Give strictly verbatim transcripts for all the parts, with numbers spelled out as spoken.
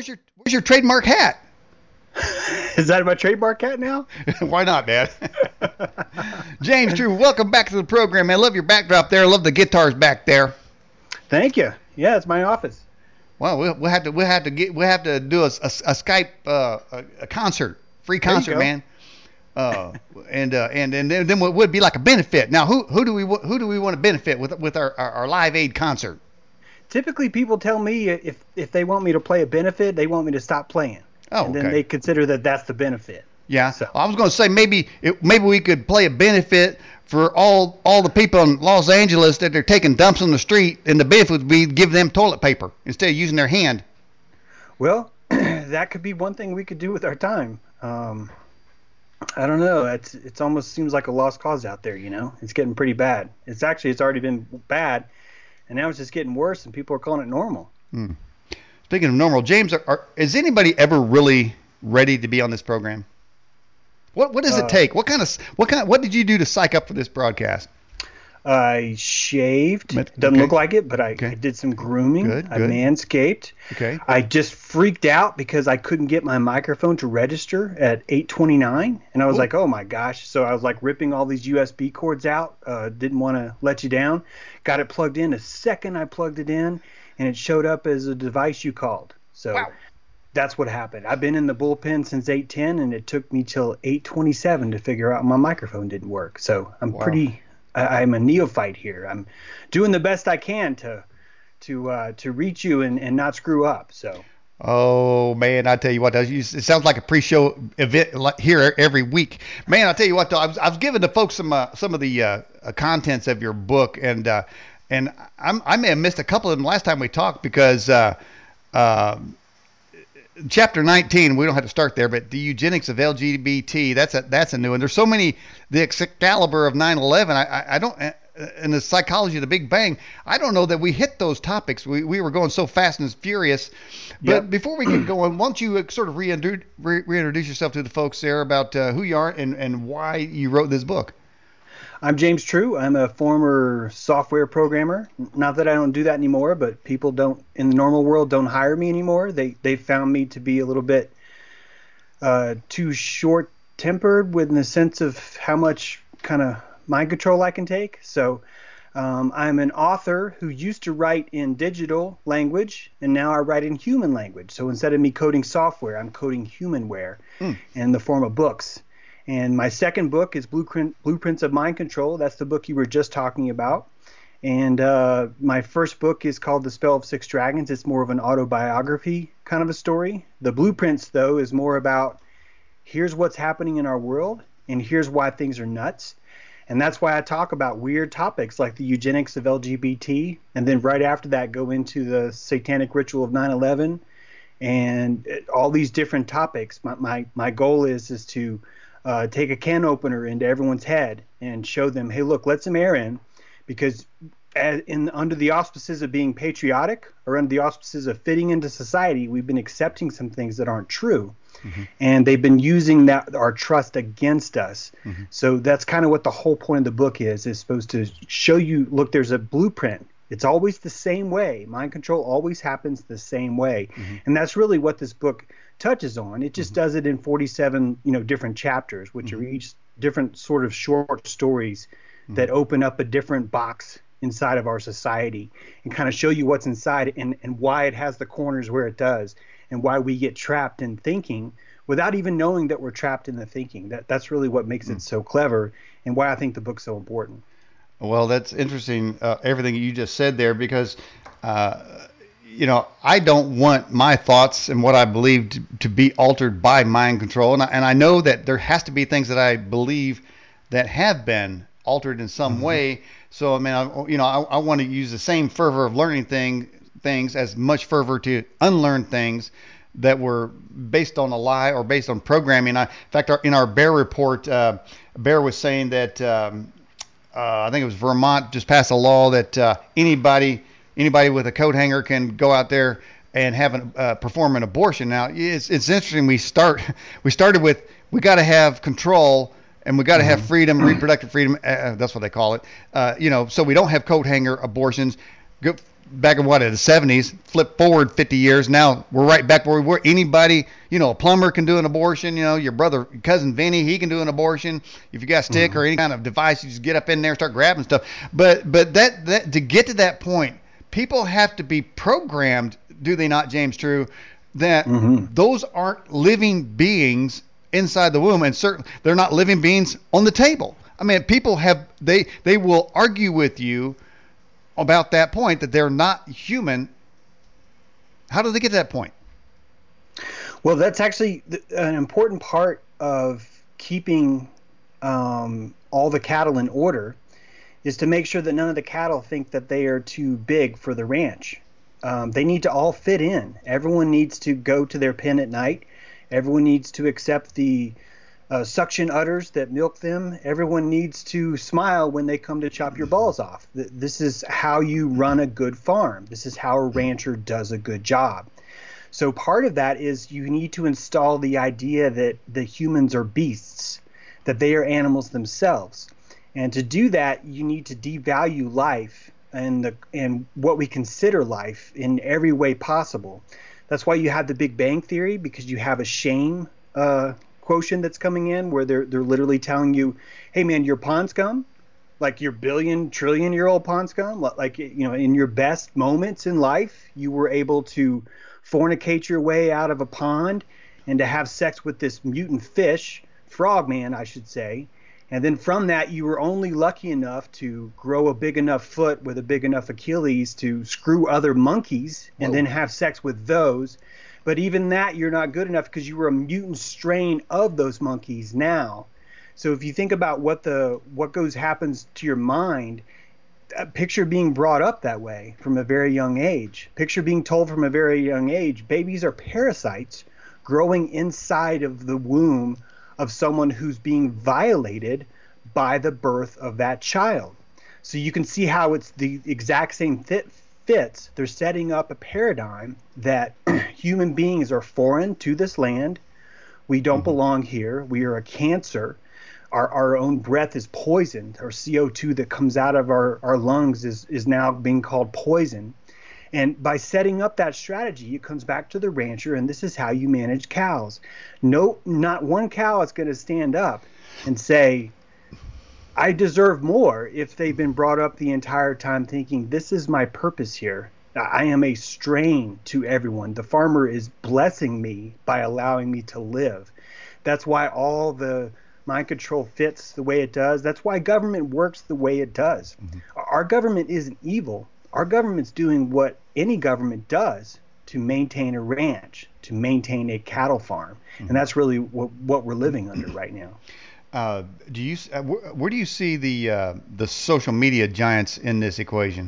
where's your where's your trademark hat? Is that my trademark hat now? Why not, man? James Drew, welcome back to the program, man. Love your backdrop there. Love the guitars back there. Thank you. Yeah, it's my office. Well, we'll, we'll have to we'll have to get we'll have to do a, a, a Skype uh, a, a concert, free concert, man. Uh, and uh, and and then it would be like a benefit. Now, who who do we who do we want to benefit with with our, our, our Live Aid concert? Typically, people tell me if if they want me to play a benefit, they want me to stop playing. Oh, and okay. then they consider that that's the benefit. Yeah. So I was going to say maybe it, maybe we could play a benefit for all all the people in Los Angeles that they're taking dumps on the street, and the benefit would be give them toilet paper instead of using their hand. Well, that could be one thing we could do with our time. Um, I don't know. It's it's almost seems like a lost cause out there. You know, it's getting pretty bad. It's actually it's already been bad, and now it's just getting worse, and people are calling it normal. Hmm. Speaking of normal, James, are, are, is anybody ever really ready to be on this program? What what does Uh, it take? What kind of what kind what did you do to psych up for this broadcast? I shaved. Met- Doesn't okay. look like it, but I, Okay. I did some grooming. Good, I good. manscaped. Okay. I just freaked out because I couldn't get my microphone to register at eight twenty-nine, and I was Ooh. like, "Oh my gosh!" So I was like ripping all these U S B cords out. Uh, didn't want to let you down. Got it plugged in. The second I plugged it in, and it showed up as a device you called. So Wow. that's what happened. I've been in the bullpen since eight ten, and it took me till eight twenty-seven to figure out my microphone didn't work. So I'm Wow. pretty. I, I'm a neophyte here. I'm doing the best I can to to uh, to reach you and, and not screw up. So. Oh man, I tell you what, it sounds like a pre-show event like here every week. Man, I tell you what, though, I was, I was giving the folks some uh, some of the uh, uh, contents of your book, and uh, and I'm, I may have missed a couple of them last time we talked because uh, uh, chapter nineteen, we don't have to start there, but the eugenics of L G B T, that's a that's a new one. There's so many, the Excalibur of nine eleven. I, I, I don't. And the psychology of the Big Bang, I don't know that we hit those topics. We we were going so fast and furious. But Yep. before we get going, why don't you uh, sort of reintroduce, re- reintroduce yourself to the folks there about uh, who you are and, and why you wrote this book? I'm James True. I'm a former software programmer. Not that I don't do that anymore, but people don't in the normal world don't hire me anymore. They they found me to be a little bit uh, too short-tempered with the sense of how much kind of mind control I can take. So um, I'm an author who used to write in digital language, and now I write in human language. So instead of me coding software, I'm coding humanware Mm. in the form of books. And my second book is Blueprint, Blueprints of Mind Control. That's the book you were just talking about. And uh, my first book is called The Spell of Six Dragons. It's more of an autobiography kind of a story. The Blueprints, though, is more about here's what's happening in our world, and here's why things are nuts. And that's why I talk about weird topics like the eugenics of L G B T, and then right after that go into the satanic ritual of nine eleven and all these different topics. My my, my goal is is to uh, take a can opener into everyone's head and show them, hey, look, let some air in, because as in under the auspices of being patriotic or under the auspices of fitting into society, we've been accepting some things that aren't true. Mm-hmm. And they've been using that our trust against us. Mm-hmm. So that's kind of what the whole point of the book is, is supposed to show you, look, there's a blueprint. It's always the same way. Mind control always happens the same way. Mm-hmm. And that's really what this book touches on. It just mm-hmm. does it in forty-seven, you know, different chapters, which mm-hmm. are each different sort of short stories mm-hmm. that open up a different box inside of our society and kind of show you what's inside and, and why it has the corners where it does and why we get trapped in thinking without even knowing that we're trapped in the thinking. That that's really what makes mm. it so clever and why I think the book's so important. Well, that's interesting, uh, everything you just said there, because, uh, you know, I don't want my thoughts and what I believe to, to be altered by mind control. And I, and I know that there has to be things that I believe that have been altered in some mm-hmm. way. So, I mean, I, you know, I, I want to use the same fervor of learning thing, things as much fervor to unlearn things that were based on a lie or based on programming. I, in fact, our, in our Bear report, uh, Bear was saying that um, uh, I think it was Vermont just passed a law that uh, anybody anybody with a coat hanger can go out there and have an, uh, perform an abortion. Now, it's it's interesting. We start we started with we got to have control. And we got to mm-hmm. have freedom, reproductive freedom. Uh, that's what they call it. Uh, you know, so we don't have coat hanger abortions. Go, back in what, in the seventies, flip forward fifty years, now we're right back where we were. Anybody, you know, a plumber can do an abortion. You know, your brother, cousin Vinny, he can do an abortion. If you got a stick mm-hmm. or any kind of device, you just get up in there and start grabbing stuff. But but that, that to get to that point, people have to be programmed, do they not, James True, that mm-hmm. those aren't living beings inside the womb, and certainly they're not living beings on the table. I mean, people have, they, they will argue with you about that point, that they're not human. How do they get to that point? Well, that's actually an important part of keeping um, all the cattle in order, is to make sure that none of the cattle think that they are too big for the ranch. Um, they need to all fit in. Everyone needs to go to their pen at night. Everyone needs to accept the uh, suction udders that milk them. Everyone needs to smile when they come to chop your balls off. This is how you run a good farm. This is how a rancher does a good job. So part of that is you need to install the idea that the humans are beasts, that they are animals themselves. And to do that, you need to devalue life and the and what we consider life in every way possible. That's why you have the Big Bang Theory, because you have a shame uh, quotient that's coming in where they're they're literally telling you, hey man, you're pond scum, like your billion trillion year old pond scum, like, you know, in your best moments in life, you were able to fornicate your way out of a pond and to have sex with this mutant fish, frogman, I should say. And then from that, you were only lucky enough to grow a big enough foot with a big enough Achilles to screw other monkeys and Whoa. Then have sex with those. But even that, you're not good enough because you were a mutant strain of those monkeys now. So if you think about what the what goes happens to your mind, picture being brought up that way from a very young age. Picture being told from a very young age, babies are parasites growing inside of the womb of someone who's being violated by the birth of that child. So you can see how it's the exact same fit fits. They're setting up a paradigm that human beings are foreign to this land. We don't mm-hmm. belong here. We are a cancer. Our, our own breath is poisoned. Our C O two that comes out of our, our lungs is, is now being called poison. And by setting up that strategy, it comes back to the rancher, and this is how you manage cows. No, not one cow is going to stand up and say, I deserve more, if they've been brought up the entire time thinking, this is my purpose here. I am a strain to everyone. The farmer is blessing me by allowing me to live. That's why all the mind control fits the way it does. That's why government works the way it does. Mm-hmm. Our government isn't evil. Our government's doing what any government does to maintain a ranch, to maintain a cattle farm. Mm-hmm. And that's really what, what we're living under right now. Uh, do you uh, where, where do you see the uh, the social media giants in this equation?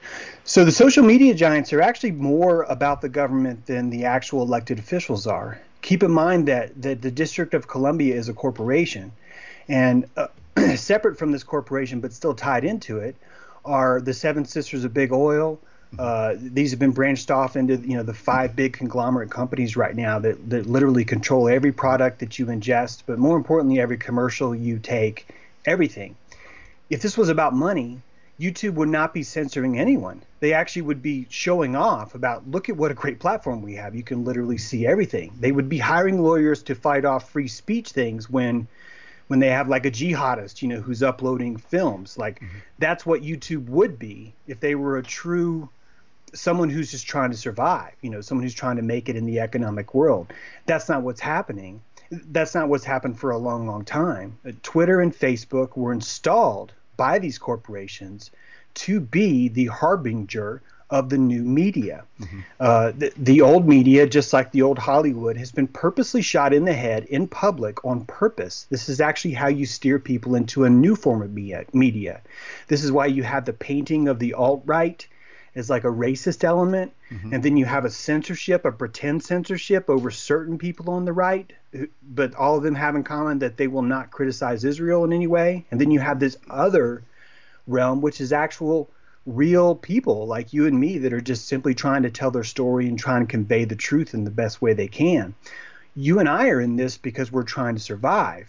So the social media giants are actually more about the government than the actual elected officials are. Keep in mind that, that the District of Columbia is a corporation, and uh, separate from this corporation but still tied into it are the Seven Sisters of Big Oil. Uh, these have been branched off into, you know, the five big conglomerate companies right now that, that literally control every product that you ingest, but more importantly, every commercial you take, everything. If this was about money, YouTube would not be censoring anyone. They actually would be showing off about, look at what a great platform we have. You can literally see everything. They would be hiring lawyers to fight off free speech things when when they have like a jihadist, you know, who's uploading films. Like mm-hmm. that's what YouTube would be if they were a true someone who's just trying to survive, you know, someone who's trying to make it in the economic world. That's not what's happening. That's not what's happened for a long, long time. Twitter and Facebook were installed by these corporations to be the harbinger of the new media. Mm-hmm. Uh, the, the old media, just like the old Hollywood, has been purposely shot in the head in public on purpose. This is actually how you steer people into a new form of media. This is why you have the painting of the alt-right as like a racist element, mm-hmm. and then you have a censorship, a pretend censorship over certain people on the right, but all of them have in common that they will not criticize Israel in any way. And then you have this other realm, which is actual real people like you and me that are just simply trying to tell their story and trying to convey the truth in the best way they can. You and I are in this because we're trying to survive.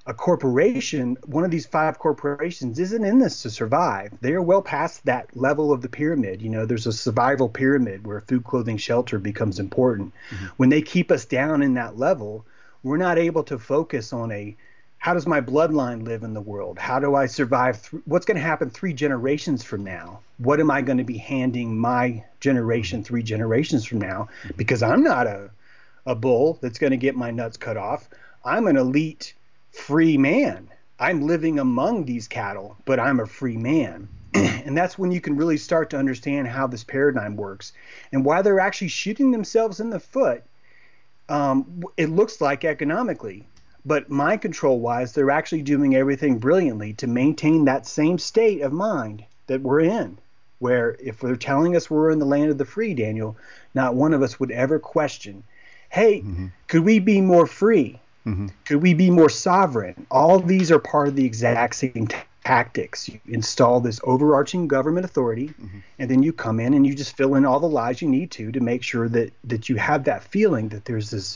a corporation, one of these five corporations, isn't in this to survive. They're well past that level of the pyramid. You know, there's a survival pyramid where food, clothing, shelter becomes important. Mm-hmm. When they keep us down in that level, we're not able to focus on a, how does my bloodline live in the world? How do I survive? Th- what's going to happen three generations from now? What am I going to be handing my generation three generations from now? Because I'm not a, a bull that's going to get my nuts cut off. I'm an elite free man. I'm living among these cattle, but I'm a free man. And that's when you can really start to understand how this paradigm works and why they're actually shooting themselves in the foot. Um, it looks like economically, but mind control wise, they're actually doing everything brilliantly to maintain that same state of mind that we're in, where if they're telling us we're in the land of the free, Daniel, not one of us would ever question, hey, mm-hmm. could we be more free? Mm-hmm. Could we be more sovereign? All these are part of the exact same t- tactics. You install this overarching government authority, mm-hmm. and then you come in and you just fill in all the lies you need to to make sure that that you have that feeling that there's this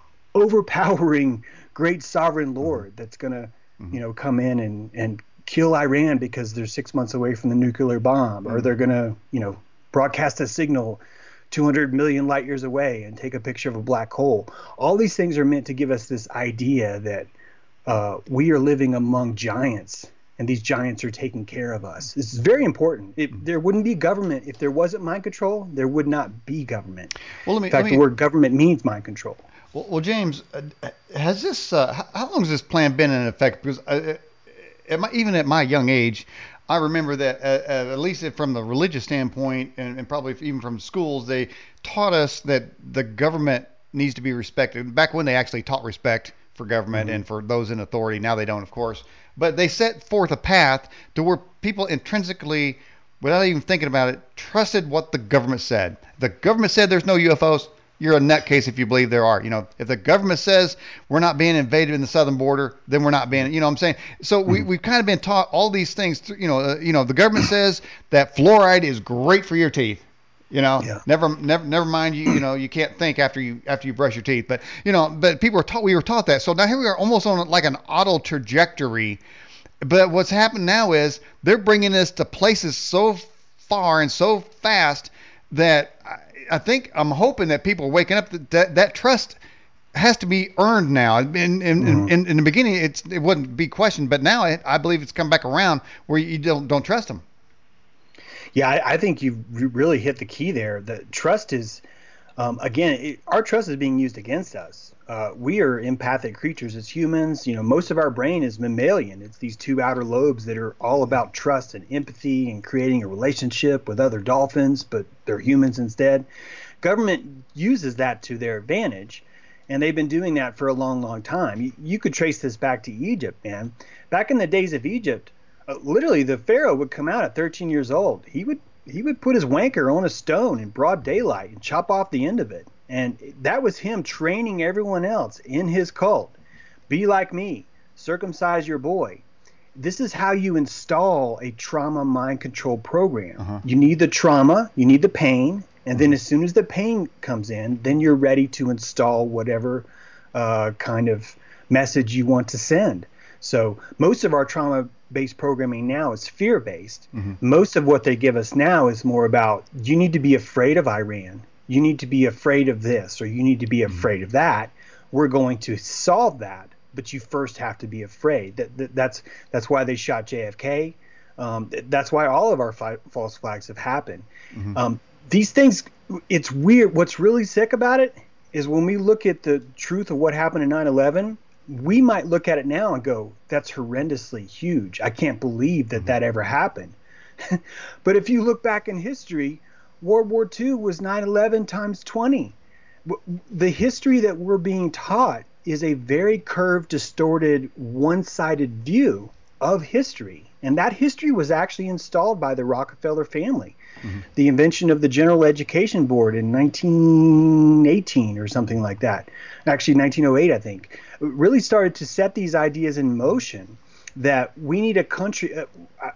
overpowering great sovereign lord mm-hmm. that's going to, mm-hmm. you know, come in and, and kill Iran because they're six months away from the nuclear bomb, mm-hmm. or they're going to, you know, broadcast a signal two hundred million light years away and take a picture of a black hole. All these things are meant to give us this idea that uh, we are living among giants and these giants are taking care of us. This is very important. It, there wouldn't be government if there wasn't mind control. There would not be government. Well, let me, In fact, let me, the word government means mind control. Well, well James, uh, has this? Uh, how, how long has this plan been in effect? Because uh, at my, even at my young age, I remember that uh, at least from the religious standpoint, and, and probably even from schools, they taught us that the government needs to be respected. Back when they actually taught respect for government mm-hmm. and for those in authority. Now they don't, of course. But they set forth a path to where people intrinsically, without even thinking about it, trusted what the government said. The government said there's no U F Os. You're a nutcase if you believe there are. You know, if the government says we're not being invaded in the southern border, then we're not being, you know what I'm saying? So we, we've kind of been taught all these things, you know, uh, you know, the government says that fluoride is great for your teeth. You know, yeah. never, never, never mind you. You know, you can't think after you after you brush your teeth. But you know, but people were taught. We were taught that. So now here we are, almost on like an auto trajectory. But what's happened now is they're bringing us to places so far and so fast that I, I think I'm hoping that people are waking up that that, that trust has to be earned now. In in, mm-hmm. in in the beginning, it's it wouldn't be questioned, but now it, I believe it's come back around where you don't don't trust them. Yeah, I, I think you've really hit the key there. The trust is, um, again, it, our trust is being used against us. Uh, we are empathic creatures as humans. You know, most of our brain is mammalian. It's these two outer lobes that are all about trust and empathy and creating a relationship with other dolphins, but they're humans instead. Government uses that to their advantage, and they've been doing that for a long, long time. You, you could trace this back to Egypt, man. Back in the days of Egypt, Uh, literally, the pharaoh would come out at thirteen years old. He would he would put his wanker on a stone in broad daylight and chop off the end of it. And that was him training everyone else in his cult. Be like me. Circumcise your boy. This is how you install a trauma mind control program. Uh-huh. You need the trauma, you need the pain, and then as soon as the pain comes in, then you're ready to install whatever uh, kind of message you want to send. So most of our trauma-based programming now is fear-based. Mm-hmm. Most of what they give us now is more about, you need to be afraid of Iran. You need to be afraid of this, or you need to be afraid mm-hmm. of that. We're going to solve that, but you first have to be afraid. That, that that's that's why they shot J F K. Um, that's why all of our fi- false flags have happened. Mm-hmm. Um, these things, it's weird. What's really sick about it is when we look at the truth of what happened in nine eleven, we might look at it now and go, that's horrendously huge. I can't believe that that ever happened. But if you look back in history, World War Two was nine eleven times twenty. The history that we're being taught is a very curved, distorted, one-sided view of history. And that history was actually installed by the Rockefeller family. Mm-hmm. The invention of the General Education Board in nineteen eighteen or something like that. Actually, nineteen oh eight, I think, really started to set these ideas in motion that we need a country. Uh,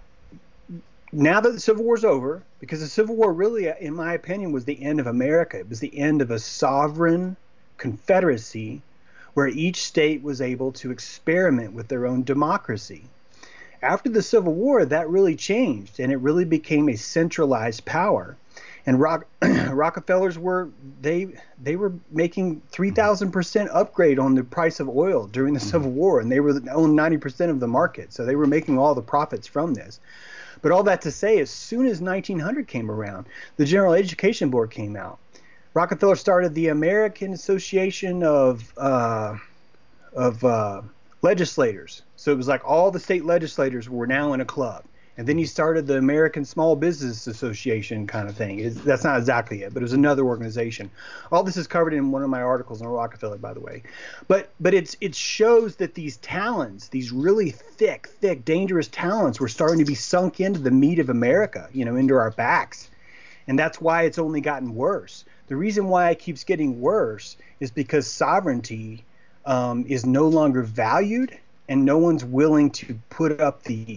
now that the Civil War is over, because the Civil War really, in my opinion, was the end of America. It was the end of a sovereign confederacy where each state was able to experiment with their own democracy. After the Civil War, that really changed, and it really became a centralized power. And Rock, Rockefellers were they they were making three thousand percent upgrade on the price of oil during the mm-hmm. Civil War, and they were owned ninety percent of the market, so they were making all the profits from this. But all that to say, as soon as nineteen hundred came around, the General Education Board came out. Rockefeller started the American Association of uh, of uh, Legislators. So it was like all the state legislators were now in a club. And then he started the American Small Business Association kind of thing. It's, that's not exactly it, but it was another organization. All this is covered in one of my articles on Rockefeller, by the way. But but it's it shows that these talents, these really thick, thick, dangerous talents, were starting to be sunk into the meat of America, you know, into our backs. And that's why it's only gotten worse. The reason why it keeps getting worse is because sovereignty um, is no longer valued, and no one's willing to put up the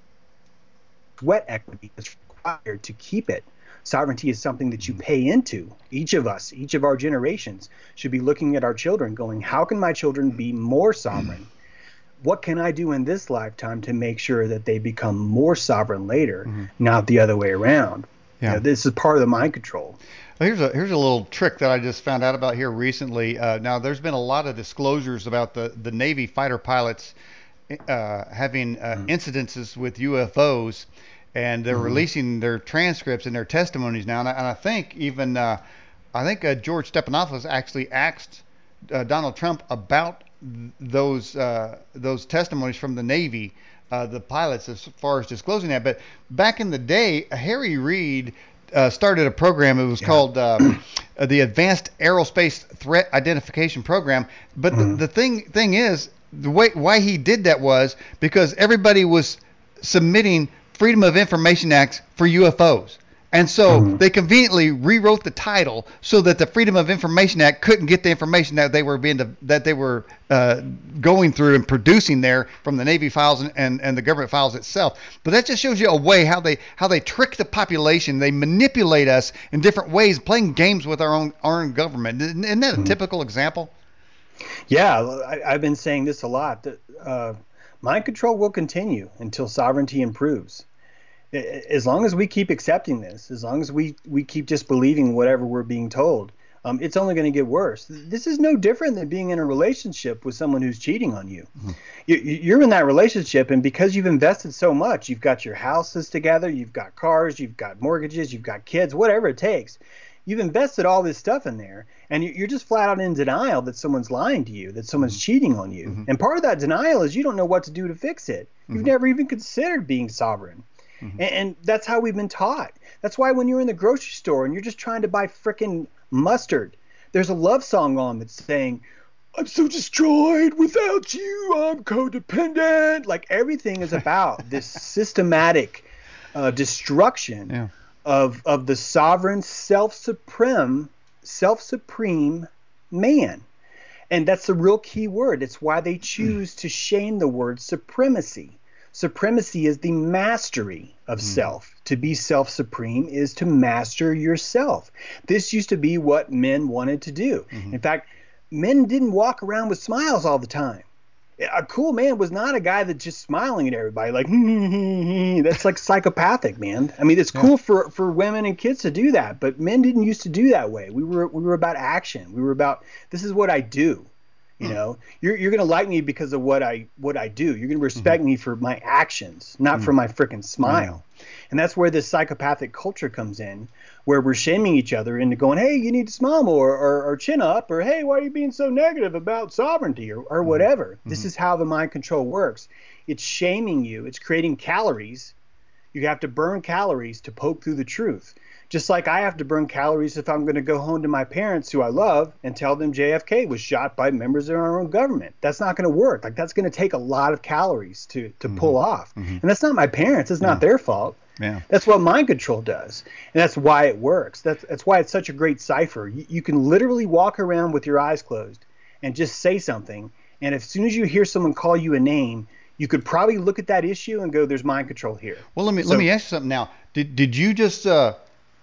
sweat equity that's required to keep it. Sovereignty is something that you pay into. Each of us, each of our generations should be looking at our children going, how can my children be more sovereign? What can I do in this lifetime to make sure that they become more sovereign later, mm-hmm. not the other way around? Yeah. You know, this is part of the mind control. Well, here's a here's a little trick that I just found out about here recently. Uh, now, there's been a lot of disclosures about the, the Navy fighter pilots uh, having uh, mm-hmm. incidences with U F Os. And they're mm-hmm. releasing their transcripts and their testimonies now. And I, and I think even, uh, I think uh, George Stephanopoulos actually asked uh, Donald Trump about th- those uh, those testimonies from the Navy, uh, the pilots, as far as disclosing that. But back in the day, Harry Reid uh, started a program. It was yeah. called uh, the Advanced Aerospace Threat Identification Program. But mm-hmm. the, the thing thing is, the way why he did that was because everybody was submitting Freedom of Information Acts for U F Os. And so mm-hmm. they conveniently rewrote the title so that the Freedom of Information Act couldn't get the information that they were being to, that they were uh, going through and producing there from the Navy files and, and, and the government files itself. But that just shows you a way how they how they trick the population. They manipulate us in different ways, playing games with our own our own government. Isn't that a mm-hmm. typical example? Yeah, I, I've been saying this a lot. That, uh, mind control will continue until sovereignty improves. As long as we keep accepting this, as long as we, we keep just believing whatever we're being told, um, it's only going to get worse. This is no different than being in a relationship with someone who's cheating on you. Mm-hmm. you. You're in that relationship, and because you've invested so much, you've got your houses together, you've got cars, you've got mortgages, you've got kids, whatever it takes. You've invested all this stuff in there, and you're just flat out in denial that someone's lying to you, that someone's mm-hmm. cheating on you. Mm-hmm. And part of that denial is you don't know what to do to fix it. You've mm-hmm. never even considered being sovereign. Mm-hmm. And, and that's how we've been taught. That's why when you're in the grocery store and you're just trying to buy frickin' mustard, there's a love song on that's saying, I'm so destroyed without you, I'm codependent. Like everything is about this systematic uh, destruction yeah. of of the sovereign, self-supreme, self-supreme man. And that's the real key word. It's why they choose to shame the word supremacy. Supremacy is the mastery of mm. self. To be self-supreme is to master yourself. This used to be what men wanted to do. Mm-hmm. In fact, men didn't walk around with smiles all the time. A cool man was not a guy that's just smiling at everybody like, that's like psychopathic, man. I mean, it's cool yeah. for, for women and kids to do that, but men didn't used to do that way. We were we were about action. We were about, this is what I do. You know, you're you're gonna like me because of what I what I do. You're gonna respect mm-hmm. me for my actions, not mm-hmm. for my freaking smile. Mm-hmm. And that's where this psychopathic culture comes in, where we're shaming each other into going, hey, you need to smile more, or, or chin up, or hey, why are you being so negative about sovereignty, or, or whatever. Mm-hmm. This is how the mind control works. It's shaming you. It's creating calories. You have to burn calories to poke through the truth. Just like I have to burn calories if I'm going to go home to my parents who I love and tell them J F K was shot by members of our own government. That's not going to work. Like that's going to take a lot of calories to to mm-hmm. pull off. Mm-hmm. And that's not my parents. It's not yeah. their fault. Yeah. That's what mind control does. And that's why it works. That's that's why it's such a great cipher. You, you can literally walk around with your eyes closed and just say something. And as soon as you hear someone call you a name, you could probably look at that issue and go, there's mind control here. Well, let me so, let me ask you something now. Did did you just uh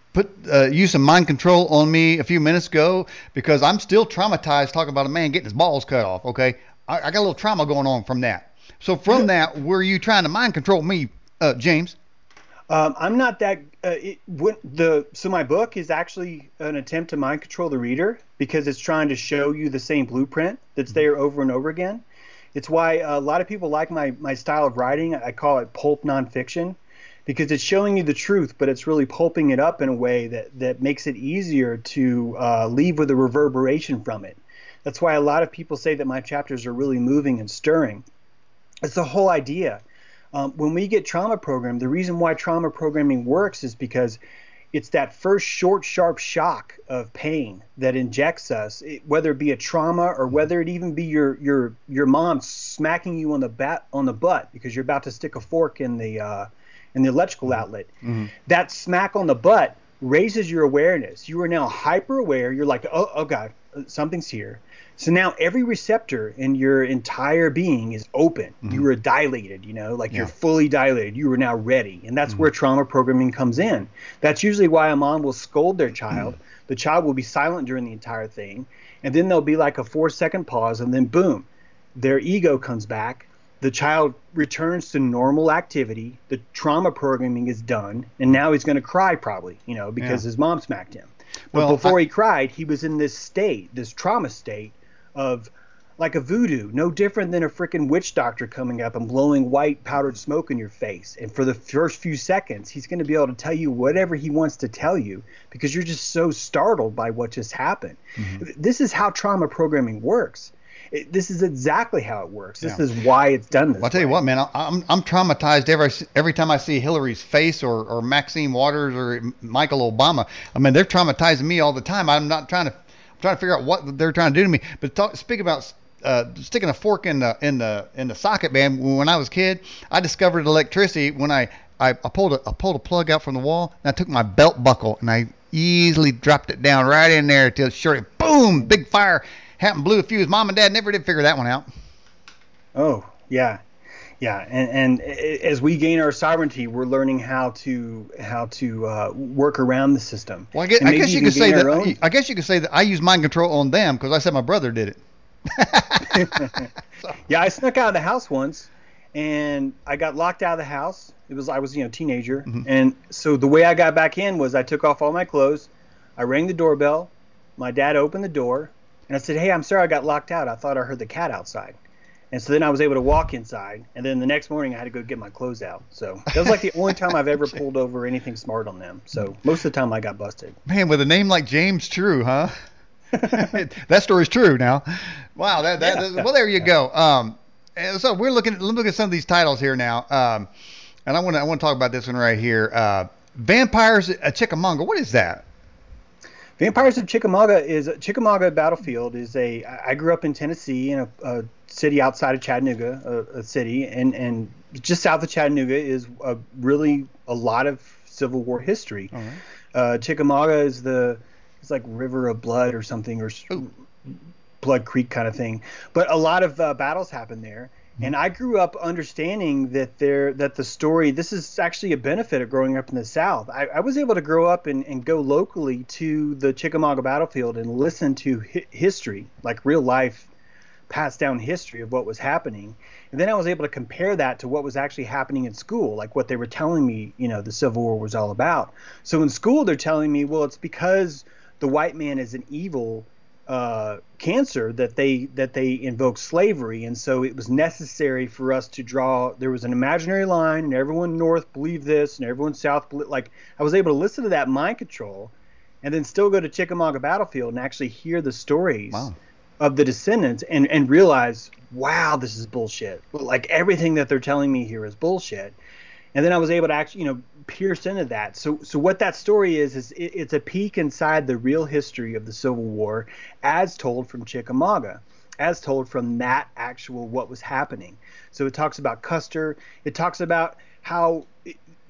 put uh, use some mind control on me a few minutes ago because I'm still traumatized talking about a man getting his balls cut off. Okay, I, I got a little trauma going on from that. So from that, were you trying to mind control me, uh, James? Um, I'm not that. Uh, it, what the so my book is actually an attempt to mind control the reader because it's trying to show you the same blueprint that's there over and over again. It's why a lot of people like my my style of writing. I call it pulp nonfiction because it's showing you the truth, but it's really pulping it up in a way that that makes it easier to uh, leave with a reverberation from it. That's why a lot of people say that my chapters are really moving and stirring. It's the whole idea. Um, when we get trauma programmed, the reason why trauma programming works is because it's that first short, sharp shock of pain that injects us, it, whether it be a trauma or whether it even be your your your mom smacking you on the bat on the butt because you're about to stick a fork in the uh, in the electrical outlet. Mm-hmm. That smack on the butt raises your awareness. You are now hyper aware. You're like, oh, oh God, something's here. So now every receptor in your entire being is open. Mm-hmm. You are dilated, you know, like yeah. You're fully dilated. You are now ready. And that's mm-hmm. where trauma programming comes in. That's usually why a mom will scold their child. Mm-hmm. The child will be silent during the entire thing. And then there'll be like a four second pause. And then boom, their ego comes back. The child returns to normal activity. The trauma programming is done. And now he's going to cry probably, you know, because yeah. his mom smacked him. But well, before I, he cried, he was in this state, this trauma state of like a voodoo, no different than a freaking witch doctor coming up and blowing white powdered smoke in your face. And for the first few seconds, he's going to be able to tell you whatever he wants to tell you because you're just so startled by what just happened. Mm-hmm. This is how trauma programming works. It, this is exactly how it works. This yeah. is why it's done this well, I'll tell way. you what, man, I'm I'm traumatized every every time I see Hillary's face or, or Maxine Waters or Michael Obama. I mean, they're traumatizing me all the time. I'm not trying to I'm trying to figure out what they're trying to do to me. But talk, speak about uh, sticking a fork in the in the in the socket, man. When I was a kid, I discovered electricity when I I, I pulled a I pulled a plug out from the wall and I took my belt buckle and I easily dropped it down right in there till short. Boom! Big fire. Happened, blew a fuse. Mom and Dad never did figure that one out. Oh, yeah. Yeah, and, and as we gain our sovereignty, we're learning how to how to uh, work around the system. Well, I guess, I guess you could say that. Own... I guess you could say that I use mind control on them because I said my brother did it. so. Yeah, I snuck out of the house once, and I got locked out of the house. It was I was you know teenager, mm-hmm. and so the way I got back in was I took off all my clothes, I rang the doorbell, my dad opened the door. And I said, hey, I'm sorry I got locked out. I thought I heard the cat outside. And so then I was able to walk inside. And then the next morning I had to go get my clothes out. So that was like the only time I've ever pulled over anything smart on them. So most of the time I got busted. Man, with a name like James True, huh? That story's true now. Wow. That, that, yeah. Well, there you go. Um, so we're looking at, look at some of these titles here now. Um, and I want to I want to talk about this one right here. Uh, Vampires at Chickamauga. What is that? Vampires of Chickamauga is Chickamauga Battlefield is a. I grew up in Tennessee in a, a city outside of Chattanooga, a, a city, and and just south of Chattanooga is a, really a lot of Civil War history. All right. Uh, Chickamauga is the it's like River of Blood or something or Ooh. Blood Creek kind of thing, but a lot of uh, battles happened there. And I grew up understanding that there that the story, this is actually a benefit of growing up in the South. I, I was able to grow up and, and go locally to the Chickamauga battlefield and listen to hi- history, like real life passed down history of what was happening. And then I was able to compare that to what was actually happening in school, like what they were telling me, you know, the Civil War was all about. So in school, they're telling me, well, it's because the white man is an evil Uh, cancer that they that they invoked slavery, and so it was necessary for us to draw. There was an imaginary line, and everyone north believed this, and everyone south believed. Like I was able to listen to that mind control, and then still go to Chickamauga Battlefield and actually hear the stories wow. of the descendants, and and realize, wow, this is bullshit. Like everything that they're telling me here is bullshit. And then I was able to actually, you know, pierce into that. So, so what that story is, is it, it's a peek inside the real history of the Civil War, as told from Chickamauga, as told from that actual what was happening. So it talks about Custer. It talks about how it, it,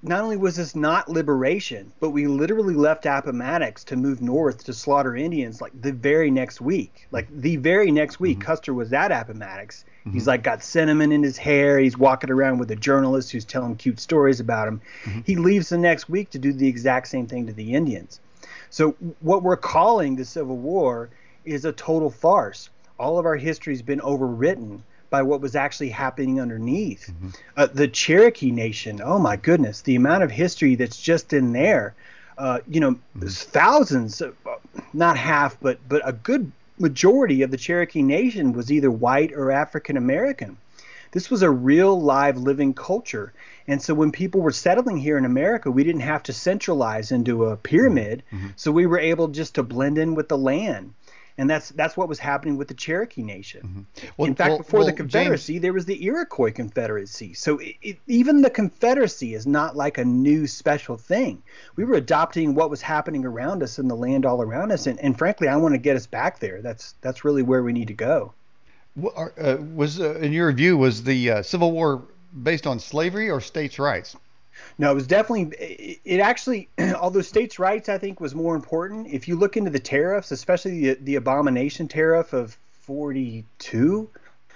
not only was this not liberation, but we literally left Appomattox to move north to slaughter Indians like the very next week. Like the very next week, mm-hmm. Custer was at Appomattox. Mm-hmm. He's like got cinnamon in his hair. He's walking around with a journalist who's telling cute stories about him. Mm-hmm. He leaves the next week to do the exact same thing to the Indians. So what we're calling the Civil War is a total farce. All of our history's been overwritten by what was actually happening underneath. Mm-hmm. Uh, the Cherokee Nation, oh my goodness, the amount of history that's just in there. Uh, you know, mm-hmm. thousands, of, not half, but but a good majority of the Cherokee Nation was either white or African American. This was a real, live, living culture. And so when people were settling here in America, we didn't have to centralize into a pyramid. Mm-hmm. So we were able just to blend in with the land. And that's that's what was happening with the Cherokee Nation. Mm-hmm. Well, in fact, well, before well, the Confederacy, James... there was the Iroquois Confederacy. So it, it, even the Confederacy is not like a new special thing. We were adopting what was happening around us in the land all around us. And, and frankly, I want to get us back there. That's that's really where we need to go. Uh, was uh, in your view, was the uh, Civil War based on slavery or states' rights? No, it was definitely, it, it actually, although states' rights, I think, was more important. If you look into the tariffs, especially the, the abomination tariff of forty-two,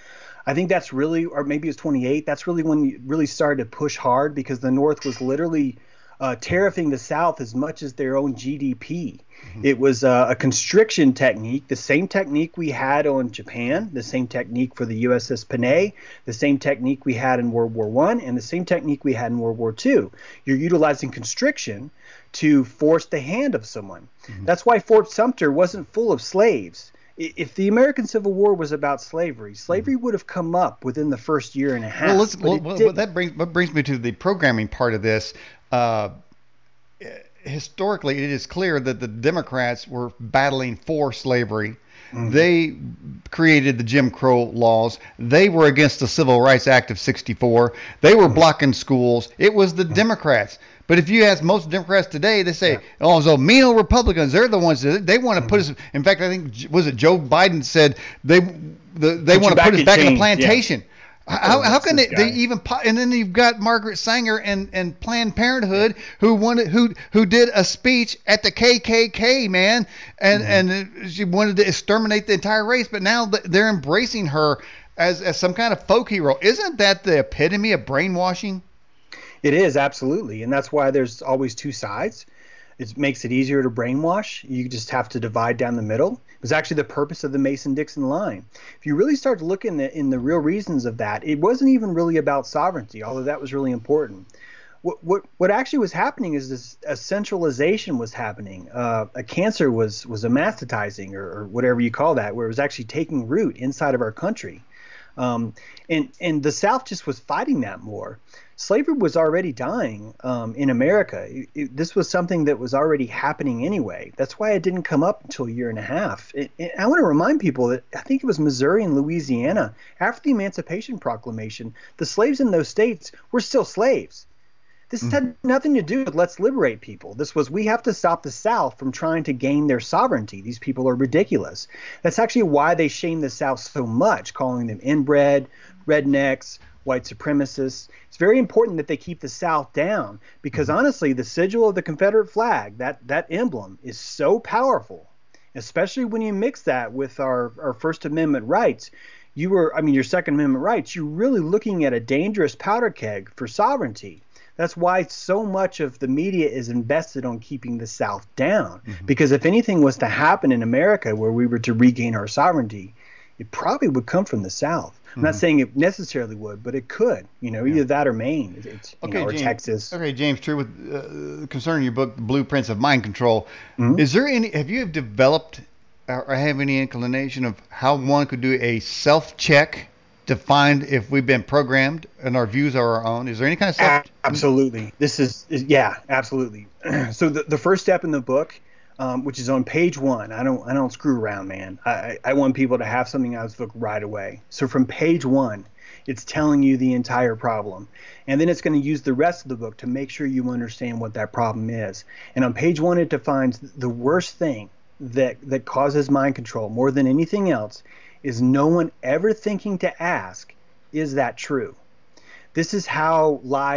I think that's really, or maybe it's twenty-eight, that's really when you really started to push hard because the North was literally uh, tariffing the South as much as their own G D P. Mm-hmm. It was uh, a constriction technique, the same technique we had on Japan, the same technique for the U S S Panay, the same technique we had in World War One, and the same technique we had in World War Two. You're utilizing constriction to force the hand of someone. Mm-hmm. That's why Fort Sumter wasn't full of slaves. If the American Civil War was about slavery, slavery would have come up within the first year and a half. Well, let's, well, well that brings what brings me to the programming part of this. Uh, historically, it is clear that the Democrats were battling for slavery. Mm-hmm. They created the Jim Crow laws. They were against the Civil Rights Act of sixty-four. They were mm-hmm. blocking schools. It was the mm-hmm. Democrats. But if you ask most Democrats today, they say, yeah. oh, so mean old Republicans, they're the ones that they want to mm-hmm. put us. In fact, I think, was it Joe Biden said they the, they want to put us back in the plantation. Yeah. How, oh, how can they, they even and then you've got Margaret Sanger and, and Planned Parenthood yeah. who wanted who who did a speech at the K K K, man, and mm-hmm. and she wanted to exterminate the entire race, but now they're embracing her as as some kind of folk hero. Isn't that the epitome of brainwashing? It is, absolutely, and that's why there's always two sides. It makes it easier to brainwash. You just have to divide down the middle. It was actually the purpose of the Mason-Dixon line. If you really start to look in the, in the real reasons of that, it wasn't even really about sovereignty, although that was really important. What what, what actually was happening is this, a centralization was happening. Uh, a cancer was was amastetizing, or, or whatever you call that, where it was actually taking root inside of our country. Um, and and the South just was fighting that more. Slavery was already dying um, in America. It, it, this was something that was already happening anyway. That's why it didn't come up until a year and a half. It, it, I want to remind people that I think it was Missouri and Louisiana, after the Emancipation Proclamation, the slaves in those states were still slaves. This mm. had nothing to do with let's liberate people. This was we have to stop the South from trying to gain their sovereignty. These people are ridiculous. That's actually why they shame the South so much, calling them inbred, rednecks, white supremacists. It's very important that they keep the South down because honestly, the sigil of the Confederate flag, that that emblem, is so powerful, especially when you mix that with our, our First Amendment rights. You were, I mean, your Second Amendment rights, you're really looking at a dangerous powder keg for sovereignty. That's why so much of the media is invested on keeping the South down. Mm-hmm. Because if anything was to happen in America where we were to regain our sovereignty, it probably would come from the South. I'm mm-hmm. not saying it necessarily would, but it could. You know, yeah. either that or Maine, it's, okay, know, or James, Texas. Okay, James, true. With uh, concerning your book, The Blueprints of Mind Control, mm-hmm. is there any? Have you developed or have any inclination of how one could do a self-check to find if we've been programmed and our views are our own? Is there any kind of self? Absolutely. This is, is yeah, absolutely. So the the first step in the book. Um, which is on page one. I don't I don't screw around, man. I, I want people to have something out of this book right away. So from page one, it's telling you the entire problem. And then it's going to use the rest of the book to make sure you understand what that problem is. And on page one, it defines the worst thing that, that causes mind control more than anything else is no one ever thinking to ask, is that true? This is how lies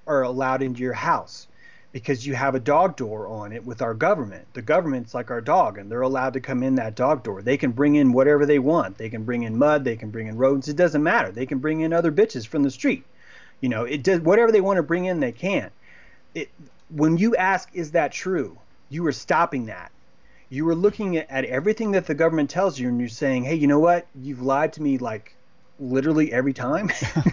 are allowed into your house because you have a dog door on it with our government. The government's like our dog, and they're allowed to come in that dog door. They can bring in whatever they want. They can bring in mud. They can bring in rodents. It doesn't matter. They can bring in other bitches from the street. You know, it does whatever they want to bring in. They can. It, when you ask, is that true? You are stopping that. You were looking at, at everything that the government tells you, and you're saying, hey, you know what? You've lied to me like literally every time.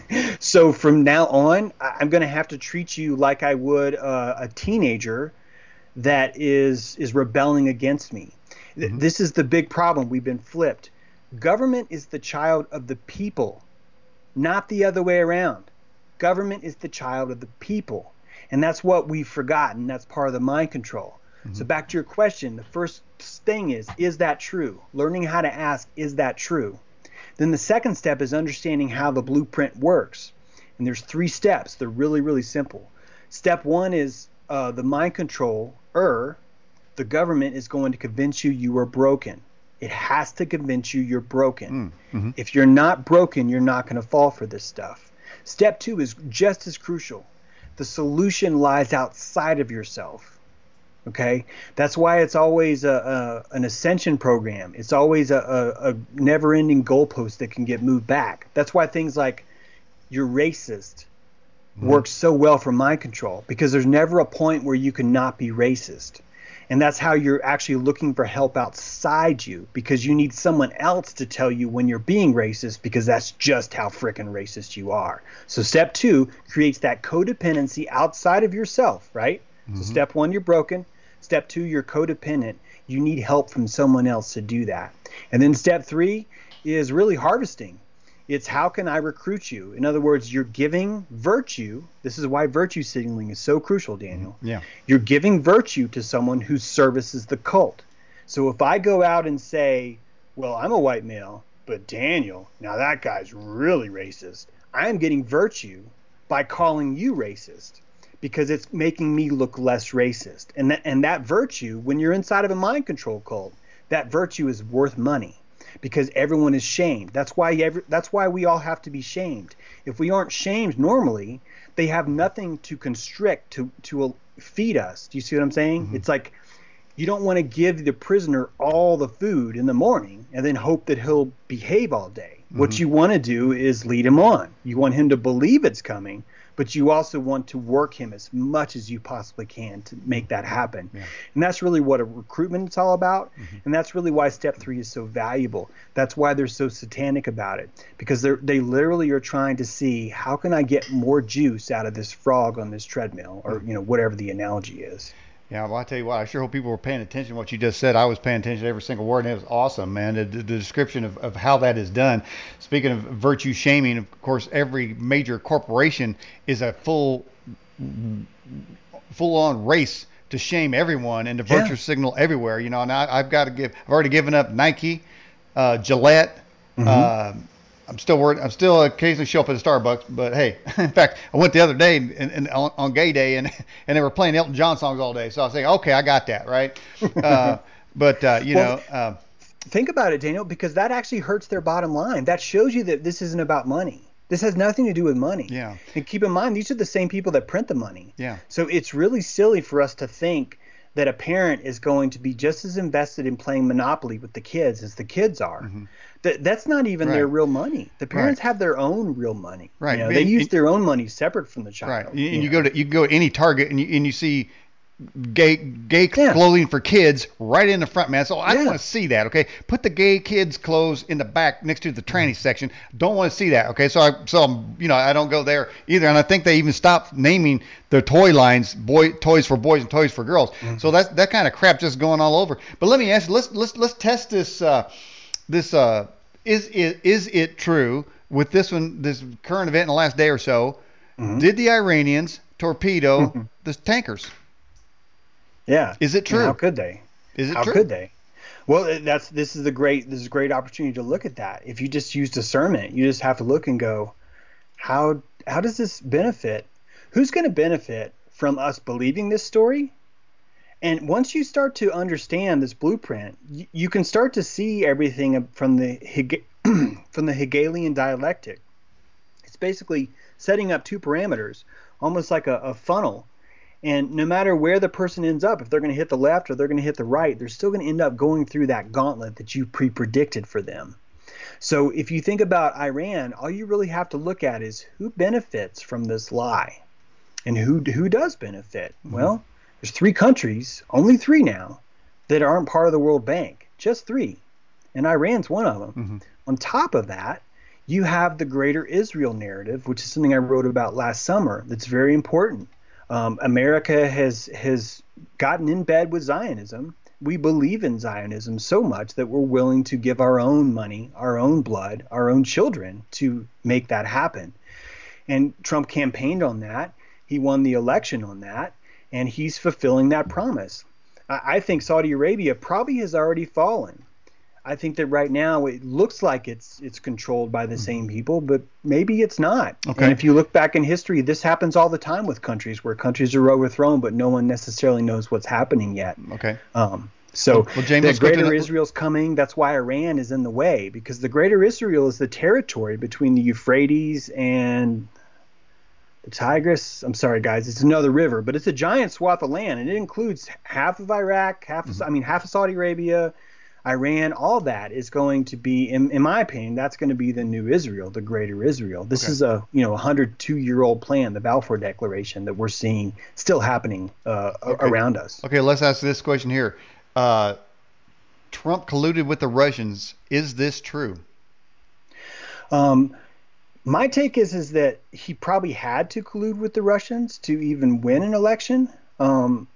So from now on, I- I'm going to have to treat you like I would uh, a teenager that is is rebelling against me. Th- Mm-hmm. This is the big problem. We've been flipped. Government is the child of the people, not the other way around. Government is the child of the people. And that's what we've forgotten. That's part of the mind control. So back to your question, the first thing is, is that true? Learning how to ask, is that true? Then the second step is understanding how the blueprint works. And there's three steps. They're really, really simple. Step one is uh, the mind control, er, the government is going to convince you you are broken. It has to convince you you're broken. Mm-hmm. If you're not broken, you're not going to fall for this stuff. Step two is just as crucial. The solution lies outside of yourself. Okay, that's why it's always a, a an ascension program. It's always a, a, a never-ending goalpost that can get moved back. That's why things like you're racist Mm-hmm. works so well for mind control, because there's never a point where you can not be racist. And that's how you're actually looking for help outside you, because you need someone else to tell you when you're being racist, because that's just how frickin' racist you are. So step two creates that codependency outside of yourself, right? Mm-hmm. So step one, you're broken. Step two, you're codependent. You need help from someone else to do that. And then step three is really harvesting. It's how can I recruit you? In other words, you're giving virtue. This is why virtue signaling is so crucial, Daniel. Yeah. You're giving virtue to someone who services the cult. So if I go out and say, well, I'm a white male, but Daniel, now that guy's really racist, I am getting virtue by calling you racist, because it's making me look less racist. And that, and that virtue, when you're inside of a mind control cult, that virtue is worth money, because everyone is shamed. That's why every, that's why we all have to be shamed. If we aren't shamed normally, they have nothing to constrict, to to uh, feed us. Do you see what I'm saying? Mm-hmm. It's like you don't want to give the prisoner all the food in the morning and then hope that he'll behave all day. Mm-hmm. What you want to do is lead him on. You want him to believe it's coming, but you also want to work him as much as you possibly can to make that happen. Yeah. And that's really what a recruitment is all about. Mm-hmm. And that's really why step three is so valuable. That's why they're so satanic about it, because they they literally are trying to see, how can I get more juice out of this frog on this treadmill, or, you know, whatever the analogy is. Yeah, well, I tell you what, I sure hope people were paying attention to what you just said. I was paying attention to every single word, and it was awesome, man. The, the description of, of how that is done. Speaking of virtue shaming, of course, every major corporation is a full, full-on race to shame everyone and to virtue yeah. signal everywhere. You know, and I, I've got to give. I've already given up Nike, uh, Gillette. Mm-hmm. Uh, I'm still worried. I'm still occasionally show up at a Starbucks, but hey, in fact, I went the other day and, and on, on Gay Day, and and they were playing Elton John songs all day. So I was thinking, okay, I got that right. Uh, but uh, you well, know, uh, think about it, Daniel, because that actually hurts their bottom line. That shows you that this isn't about money. This has nothing to do with money. Yeah. And keep in mind, these are the same people that print the money. Yeah. So it's really silly for us to think that a parent is going to be just as invested in playing Monopoly with the kids as the kids are. Mm-hmm. Th- that's not even right. their real money. The parents right. have their own real money. Right. You know, and, they use and, their own money separate from the child. Right. And you, you go to you go to any Target and you and you see gay gay yeah. clothing for kids right in the front, man. So I yeah. don't want to see that. Okay, put the gay kids' clothes in the back next to the tranny mm-hmm. section. Don't want to see that. Okay, so I so I'm, you know I don't go there either. And I think they even stopped naming their toy lines, boy toys for boys and toys for girls. Mm-hmm. So that that kind of crap just going all over. But let me ask you, let's let's let's test this uh, this uh, is is is it true with this one, this current event in the last day or so? Mm-hmm. Did the Iranians torpedo mm-hmm. the tankers? Yeah. Is it true? And how could they? Is it how true? How could they? Well, that's this is a great this is a great opportunity to look at that. If you just use discernment, you just have to look and go, how how does this benefit? Who's going to benefit from us believing this story? And once you start to understand this blueprint, you, you can start to see everything from the Hege- from the Hegelian dialectic. It's basically setting up two parameters. almost like a, a funnel. And no matter where the person ends up, if they're going to hit the left or they're going to hit the right, they're still going to end up going through that gauntlet that you pre-predicted for them. So if you think about Iran, all you really have to look at is who benefits from this lie and who who does benefit. Mm-hmm. Well, there's three countries, only three now, that aren't part of the World Bank, just three. And Iran's one of them. Mm-hmm. On top of that, you have the Greater Israel narrative, which is something I wrote about last summer that's very important. Um, America has has gotten in bed with Zionism. We believe in Zionism so much that we're willing to give our own money, our own blood, our own children to make that happen. And Trump campaigned on that. He won the election on that, and he's fulfilling that promise. I, I think Saudi Arabia probably has already fallen. I think that right now it looks like it's it's controlled by the same people, but maybe it's not. Okay. And if you look back in history, this happens all the time with countries where countries are overthrown, but no one necessarily knows what's happening yet. Okay. Um, so well, James, the Greater Israel's coming. That's why Iran is in the way, because the Greater Israel is the territory between the Euphrates and the Tigris. I'm sorry, guys, it's another river, but it's a giant swath of land, and it includes half of Iraq, half of, mm-hmm. I mean, half of Saudi Arabia, Iran. All that is going to be, in, in my opinion, that's going to be the new Israel, the Greater Israel. This okay. is a you know one hundred two year old plan, the Balfour Declaration, that we're seeing still happening uh, okay. around us. Okay, let's ask this question here. Uh, Trump colluded with the Russians. Is this true? Um, my take is is that he probably had to collude with the Russians to even win an election. Um,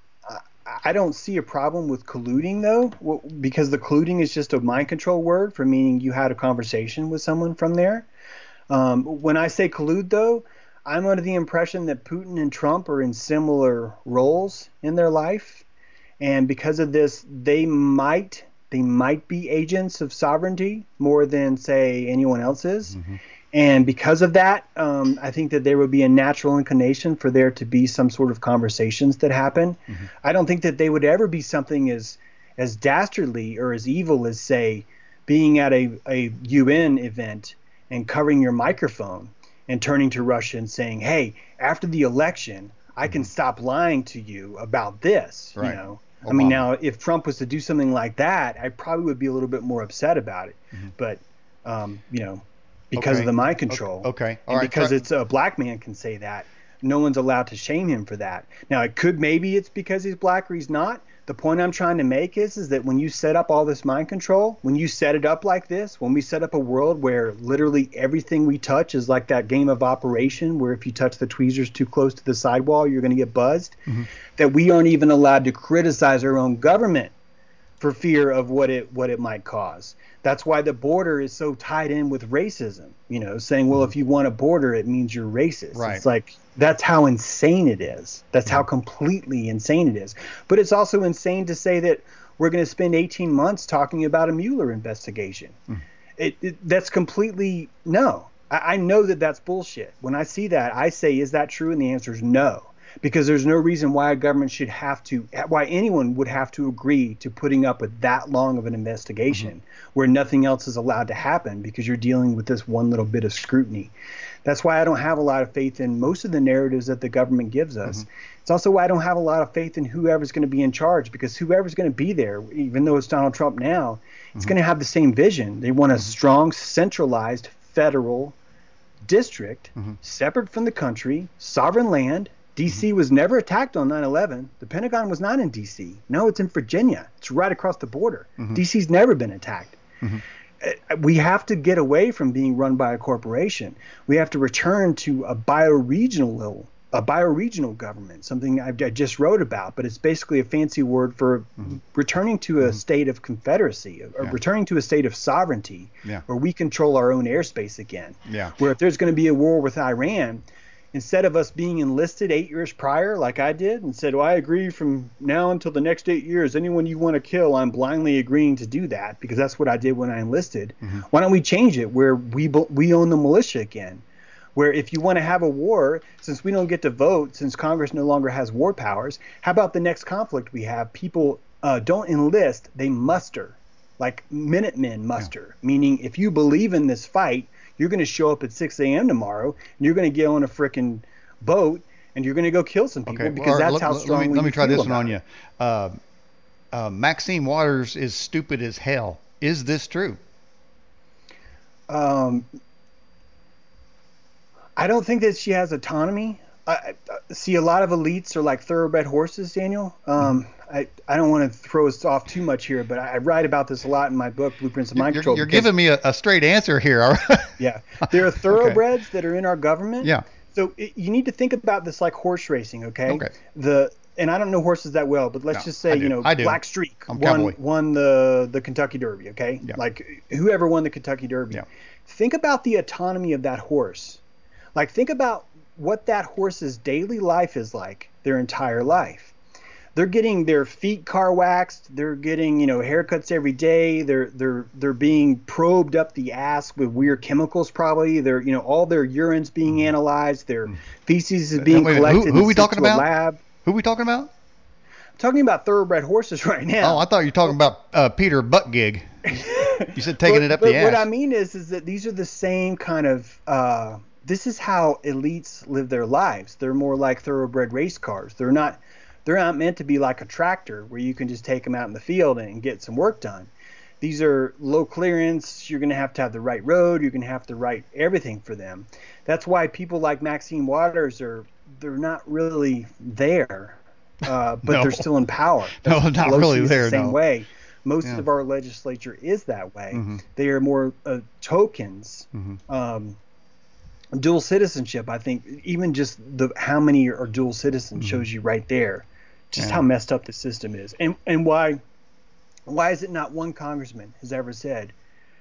I don't see a problem with colluding, though, because the colluding is just a mind control word for meaning you had a conversation with someone from there. Um, when I say collude, though, I'm under the impression that Putin and Trump are in similar roles in their life. And because of this, they might they might be agents of sovereignty more than, say, anyone else is. Mm-hmm. And because of that, um, I think that there would be a natural inclination for there to be some sort of conversations that happen. Mm-hmm. I don't think that they would ever be something as as dastardly or as evil as, say, being at a, a U N event and covering your microphone and turning to Russia and saying, hey, after the election, I mm-hmm. can stop lying to you about this. Right. You know, Obama. I mean, now, if Trump was to do something like that, I probably would be a little bit more upset about it. Mm-hmm. But, um, you know, because okay. of the mind control. Okay. okay. All and right. because Try- it's a black man can say that. No one's allowed to shame him for that. Now, it could maybe it's because he's black or he's not. The point I'm trying to make is, is that when you set up all this mind control, when you set it up like this, when we set up a world where literally everything we touch is like that game of Operation, where if you touch the tweezers too close to the sidewall, you're going to get buzzed, mm-hmm. that we aren't even allowed to criticize our own government for fear of what it what it might cause. That's why the border is so tied in with racism, you know, saying, well, mm-hmm. if you want a border, it means you're racist. Right. It's like, that's how insane it is. That's mm-hmm. how completely insane it is. But it's also insane to say that we're going to spend eighteen months talking about a Mueller investigation. Mm-hmm. It, it, that's completely, no. I, I know that that's bullshit. When I see that, I say, is that true? And the answer is no. Because there's no reason why a government should have to, why anyone would have to agree to putting up with that long of an investigation mm-hmm. where nothing else is allowed to happen because you're dealing with this one little bit of scrutiny. That's why I don't have a lot of faith in most of the narratives that the government gives us. Mm-hmm. It's also why I don't have a lot of faith in whoever's going to be in charge, because whoever's going to be there, even though it's Donald Trump now, it's mm-hmm. going to have the same vision. They want a mm-hmm. strong, centralized federal district mm-hmm. separate from the country, sovereign land. D C was never attacked on nine eleven. The Pentagon was not in D C. No, it's in Virginia. It's right across the border. Mm-hmm. D C's never been attacked. Mm-hmm. We have to get away from being run by a corporation. We have to return to a bioregional, a bioregional government, something I, I just wrote about, but it's basically a fancy word for mm-hmm. returning to a mm-hmm. state of confederacy, or yeah. returning to a state of sovereignty, yeah. where we control our own airspace again. Yeah. Where if there's going to be a war with Iran, instead of us being enlisted eight years prior, like I did, and said, well, I agree from now until the next eight years, anyone you want to kill, I'm blindly agreeing to do that, because that's what I did when I enlisted. Mm-hmm. Why don't we change it where we we own the militia again? Where if you want to have a war, since we don't get to vote, since Congress no longer has war powers, how about the next conflict we have? People uh, don't enlist, they muster, like Minutemen muster, yeah. meaning if you believe in this fight, you're going to show up at six a.m. tomorrow, and you're going to get on a frickin' boat, and you're going to go kill some people Okay. because Well, that's let, how let, strongly me let me you try feel this one about on it. you. Uh, uh, Maxine Waters is stupid as hell. Is this true? Um, I don't think that she has autonomy. I, I see a lot of elites are like thoroughbred horses, Daniel. Mm-hmm. Um, I, I don't want to throw us off too much here, but I, I write about this a lot in my book, Blueprints of You're, Mind you're, Control, you're because giving me a, a straight answer here. All right. yeah, there are Okay. thoroughbreds that are in our government. Yeah. So it, you need to think about this like horse racing, okay? Okay. The and I don't know horses that well, but let's No, just I say, you do. know, I do. Black Streak I'm won cowboy. won the the Kentucky Derby, okay? Yeah. Like whoever won the Kentucky Derby. Yeah. Think about the autonomy of that horse. Like think about what that horse's daily life is like their entire life. They're getting their feet car waxed. They're getting, you know, haircuts every day. They're they're they're being probed up the ass with weird chemicals. Probably, they're you know all their urine's being analyzed. Their feces is Now, being wait a minute. Who, collected who are and we sent talking to a about? lab. Who are we talking about? I'm talking about thoroughbred horses right Oh, I now. thought you were talking about uh, Peter Buttgig. You said taking it but up the but what I ass. mean is is that these are the same kind of. Uh, this is how elites live their lives. They're more like thoroughbred race cars. They're not. They're not meant to be like a tractor where you can just take them out in the field and get some work done. These are low clearance. You're going to have to have the right road. You're going to have to write everything for them. That's why people like Maxine Waters are they're not really there, uh, but No. they're still in power. No, not Pelosi really is the there. same No. way. Most Yeah. of our legislature is that way. Mm-hmm. They are more uh, tokens. Mm-hmm. Um, dual citizenship, I think, even just the how many are dual citizens Mm-hmm. shows you right there just Yeah. how messed up the system is, and and why why is it not one congressman has ever said,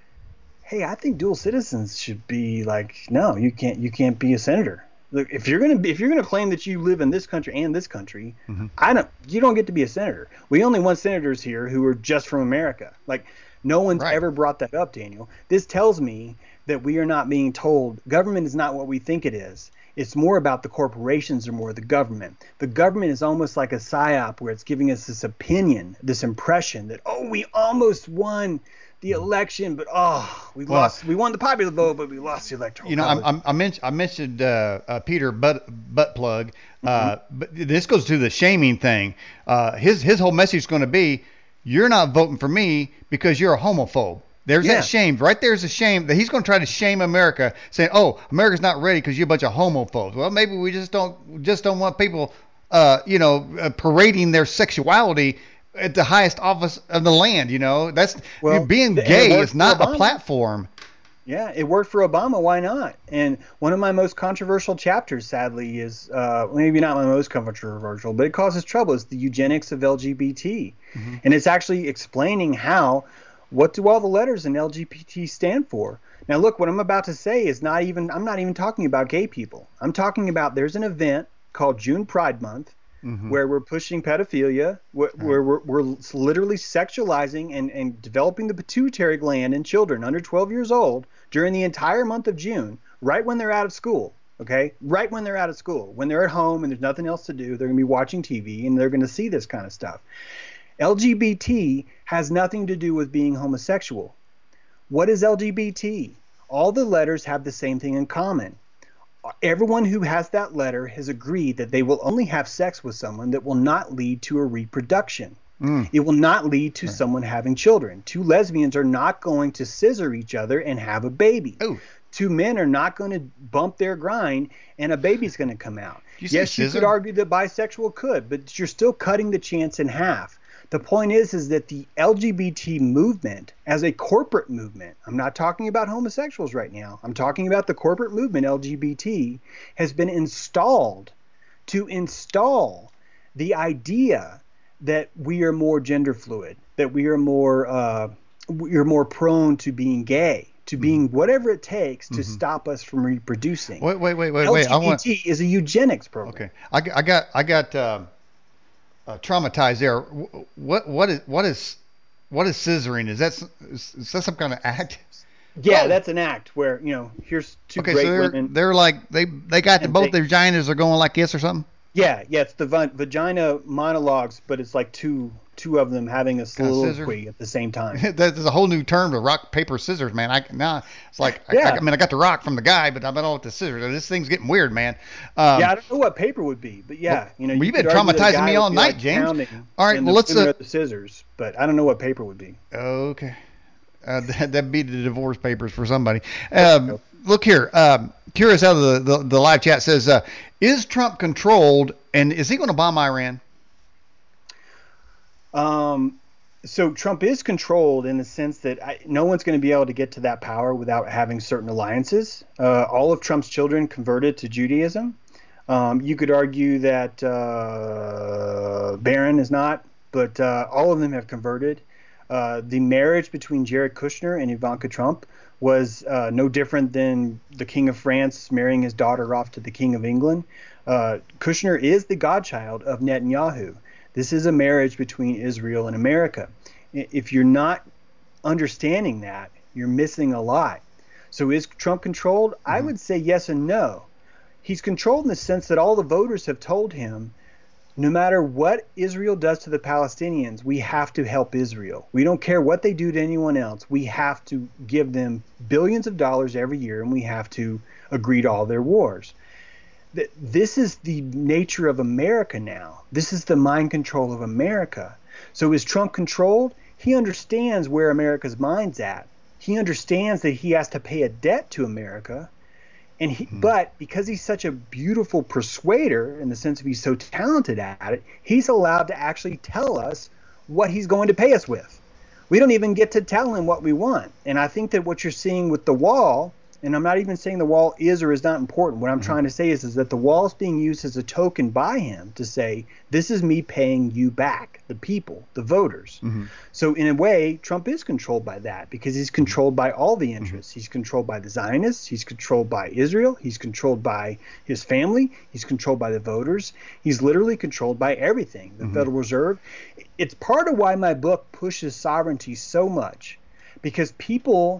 hey, I think dual citizens should be like, no, you can't you can't be a senator. Look, if you're gonna be, if you're gonna claim that you live in this country and this country, Mm-hmm. I don't you don't get to be a senator. We only want senators here who are just from America. Like no one's Right. ever brought that up, Daniel. This tells me that we are not being told government is not what we think it is. It's more about the corporations or more the government. The government is almost like a psyop where it's giving us this opinion, this impression that, oh, we almost won the election, but oh, we Well, lost. We won the popular vote, but we lost the electoral You know, I'm, college. I'm, I mentioned I mentioned uh, uh, Peter butt butt plug, Mhm. uh, but this goes to the shaming thing. Uh, his his whole message is going to be, you're not voting for me because you're a homophobe. There's Yeah. that shame right there's a shame that he's going to try to shame America, saying, oh, America's not ready because you're a bunch of homophobes. Well, maybe we just don't just don't want people, uh, you know, uh, parading their sexuality at the highest office of the land. You know, that's Well, being th- and it gay worked is for not a Obama. platform. Yeah, it worked for Obama. Why not? And one of my most controversial chapters, sadly, is uh, maybe not my most controversial, but it causes trouble. Is the eugenics of L G B T, Mm-hmm. and it's actually explaining how what do all the letters in L G B T stand for. Now, look, what I'm about to say is not even. I'm not even talking about gay people. I'm talking about there's an event called June Pride Month Mm-hmm. where we're pushing pedophilia, where, Right. where we're, we're literally sexualizing and, and developing the pituitary gland in children under twelve years old during the entire month of June, right when they're out of school. Okay, right when they're out of school, when they're at home and there's nothing else to do, they're going to be watching T V and they're going to see this kind of stuff. L G B T has nothing to do with being homosexual. What is L G B T? All the letters have the same thing in common. Everyone who has that letter has agreed that they will only have sex with someone that will not lead to a reproduction. Mm. It will not lead to Right. someone having children. Two lesbians are not going to scissor each other and have a baby. Oh, Two men are not going to bump their grind and a baby's going to come out. did you say Yes, you could scissor? argue that bisexual could, but you're still cutting the chance in half. The point is, is that the L G B T movement as a corporate movement, I'm not talking about homosexuals right now. I'm talking about the corporate movement, L G B T, has been installed to install the idea that we are more gender fluid, that we are more, uh, we are more prone to being gay, to being whatever it takes to Mhm. stop us from reproducing. Wait, wait, wait, wait, wait. I want. L G B T is a eugenics program. Okay, I, got- I got, I got um, uh, traumatized there. Wh- What, what is, what is, what is scissoring? Is that, s- is, is that some kind of act? Yeah, Oh, that's an act where, you know, here's two okay. great So they're, women. they're like they, they got the, And both they, their vaginas are going like this or something. yeah, yeah, it's the va- vagina monologues, but it's like two two of them having a Kind of soliloquy at the same time. There's a whole new term to rock paper scissors, man. I now it's like Yeah. I, I mean I got the rock from the guy, but I don't know what the scissors. This thing's getting weird, man. Um, Yeah, I don't know what paper would be, but yeah, well, you know, well, you you've been could argue that a traumatizing guy me would all be, night, like, James. pounding, All right, and well, the let's, women uh, are the scissors, but I don't know what paper would be. Okay. Uh, that, that'd be the divorce papers for somebody. There you Um, go. look here. Um, curious how the, the, the live chat says, uh, is Trump controlled and is he going to bomb Iran? Um, so Trump is controlled in the sense that I, no one's going to be able to get to that power without having certain alliances. Uh, all of Trump's children converted to Judaism. Um, you could argue that uh, Barron is not, but uh, all of them have converted. Uh, the marriage between Jared Kushner and Ivanka Trump was uh, no different than the King of France marrying his daughter off to the King of England. Uh, Kushner is the godchild of Netanyahu. This is a marriage between Israel and America. If you're not understanding that, you're missing a lot. So is Trump controlled? Mm-hmm. I would say yes and no. He's controlled in the sense that all the voters have told him, no matter what Israel does to the Palestinians, we have to help Israel. We don't care what they do to anyone else. We have to give them billions of dollars every year, and we have to agree to all their wars. This is the nature of America now. This is the mind control of America. So is Trump controlled? He understands where America's mind's at. He understands that he has to pay a debt to America. And he, mm-hmm. But because he's such a beautiful persuader, in the sense of he's so talented at it, he's allowed to actually tell us what he's going to pay us with. We don't even get to tell him what we want. And I think that what you're seeing with the wall, and I'm not even saying the wall is or is not important. What I'm mm-hmm. trying to say is, is that the wall is being used as a token by him to say, this is me paying you back, the people, the voters. Mm-hmm. So in a way, Trump is controlled by that because he's controlled by all the interests. Mm-hmm. He's controlled by the Zionists. He's controlled by Israel. He's controlled by his family. He's controlled by the voters. He's literally controlled by everything, the mm-hmm. Federal Reserve. It's part of why my book pushes sovereignty so much, because people...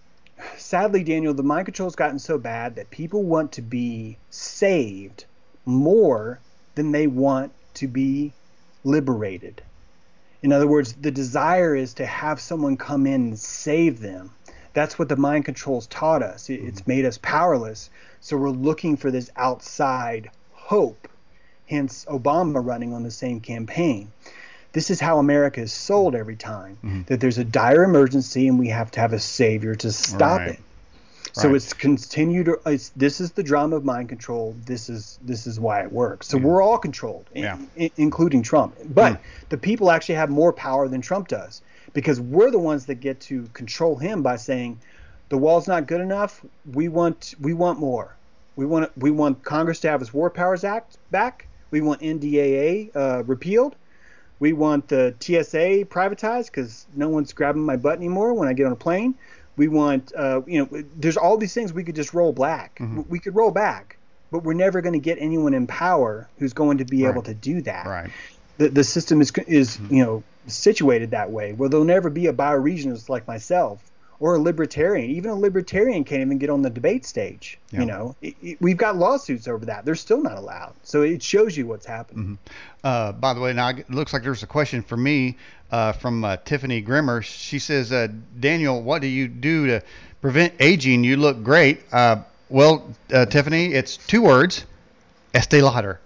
Sadly, Daniel, the mind control has gotten so bad that people want to be saved more than they want to be liberated. In other words, the desire is to have someone come in and save them. That's what the mind control's taught us. It, mm-hmm. It's made us powerless. So we're looking for this outside hope, hence Obama running on the same campaign. This is how America is sold every time, mm-hmm. that there's a dire emergency and we have to have a savior to stop right. it. So right. it's continued. It's, this is the drama of mind control. This is this is why it works. So yeah. we're all controlled, yeah. in, including Trump. But mm. the people actually have more power than Trump does, because we're the ones that get to control him by saying, the wall's not good enough. We want we want more. We want we want Congress to have its War Powers Act back. We want N D A A uh, repealed. We want the T S A privatized because no one's grabbing my butt anymore when I get on a plane. We want, uh, you know, there's all these things we could just roll back. Mm-hmm. We could roll back, but we're never going to get anyone in power who's going to be right. able to do that. Right. The the system is is mm-hmm. you know situated that way, where there'll never be a bioregionist like myself or a libertarian. Even a libertarian can't even get on the debate stage. Yeah. You know, it, it, we've got lawsuits over that. They're still not allowed. So it shows you what's happening. Mm-hmm. Uh, by the way, now it looks like there's a question for me uh, from uh, Tiffany Grimmer. She says, uh, Daniel, what do you do to prevent aging? You look great. Uh, well, uh, Tiffany, it's two words: Estee Lauder.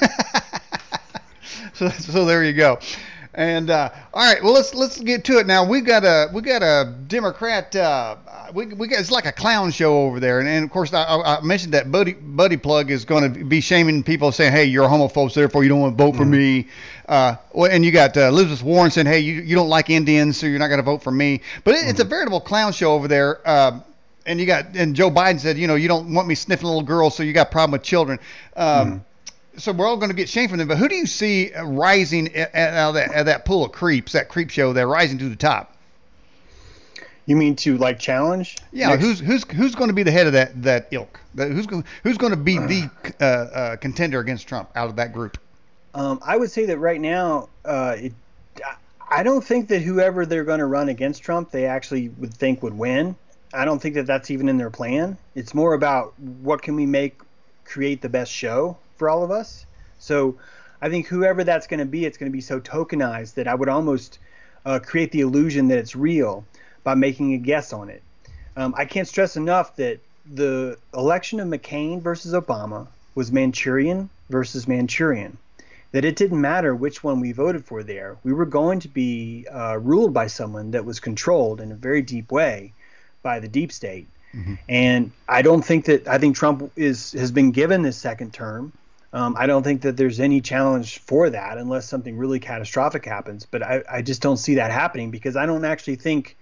so, so there you go. And uh, all right, well let's let's get to it now. We got a we got a Democrat. Uh, we we got it's like a clown show over there, and, and of course I, I mentioned that Buddy Buddy Plug is going to be shaming people, saying, hey, you're a homophobe, so therefore you don't want to vote for mm-hmm. me. Uh, and you got uh, Elizabeth Warren saying, hey, you you don't like Indians, so you're not going to vote for me. But it, mm-hmm. it's a veritable clown show over there. Uh, and you got and Joe Biden said, you know, you don't want me sniffing little girls, so you got a problem with children. Um, mm-hmm. So we're all going to get shamed from them. But who do you see rising out of that, out of that pool of creeps, that creep show, they're rising to the top? You mean to like challenge? Yeah. Next? Who's who's who's going to be the head of that that ilk? Who's who's going to be the uh, uh, contender against Trump out of that group? Um, I would say that right now, uh, it, I don't think that whoever they're going to run against Trump, they actually would think would win. I don't think that that's even in their plan. It's more about what can we make create the best show for all of us. So I think whoever that's going to be, it's going to be so tokenized that I would almost uh, create the illusion that it's real by making a guess on it. Um, I can't stress enough that the election of McCain versus Obama was Manchurian versus Manchurian. That it didn't matter which one we voted for there. We were going to be uh, ruled by someone that was controlled in a very deep way by the deep state. Mm-hmm. And I don't think that I think Trump is has been given this second term. Um, I don't think that there's any challenge for that unless something really catastrophic happens. But I, I just don't see that happening because I don't actually think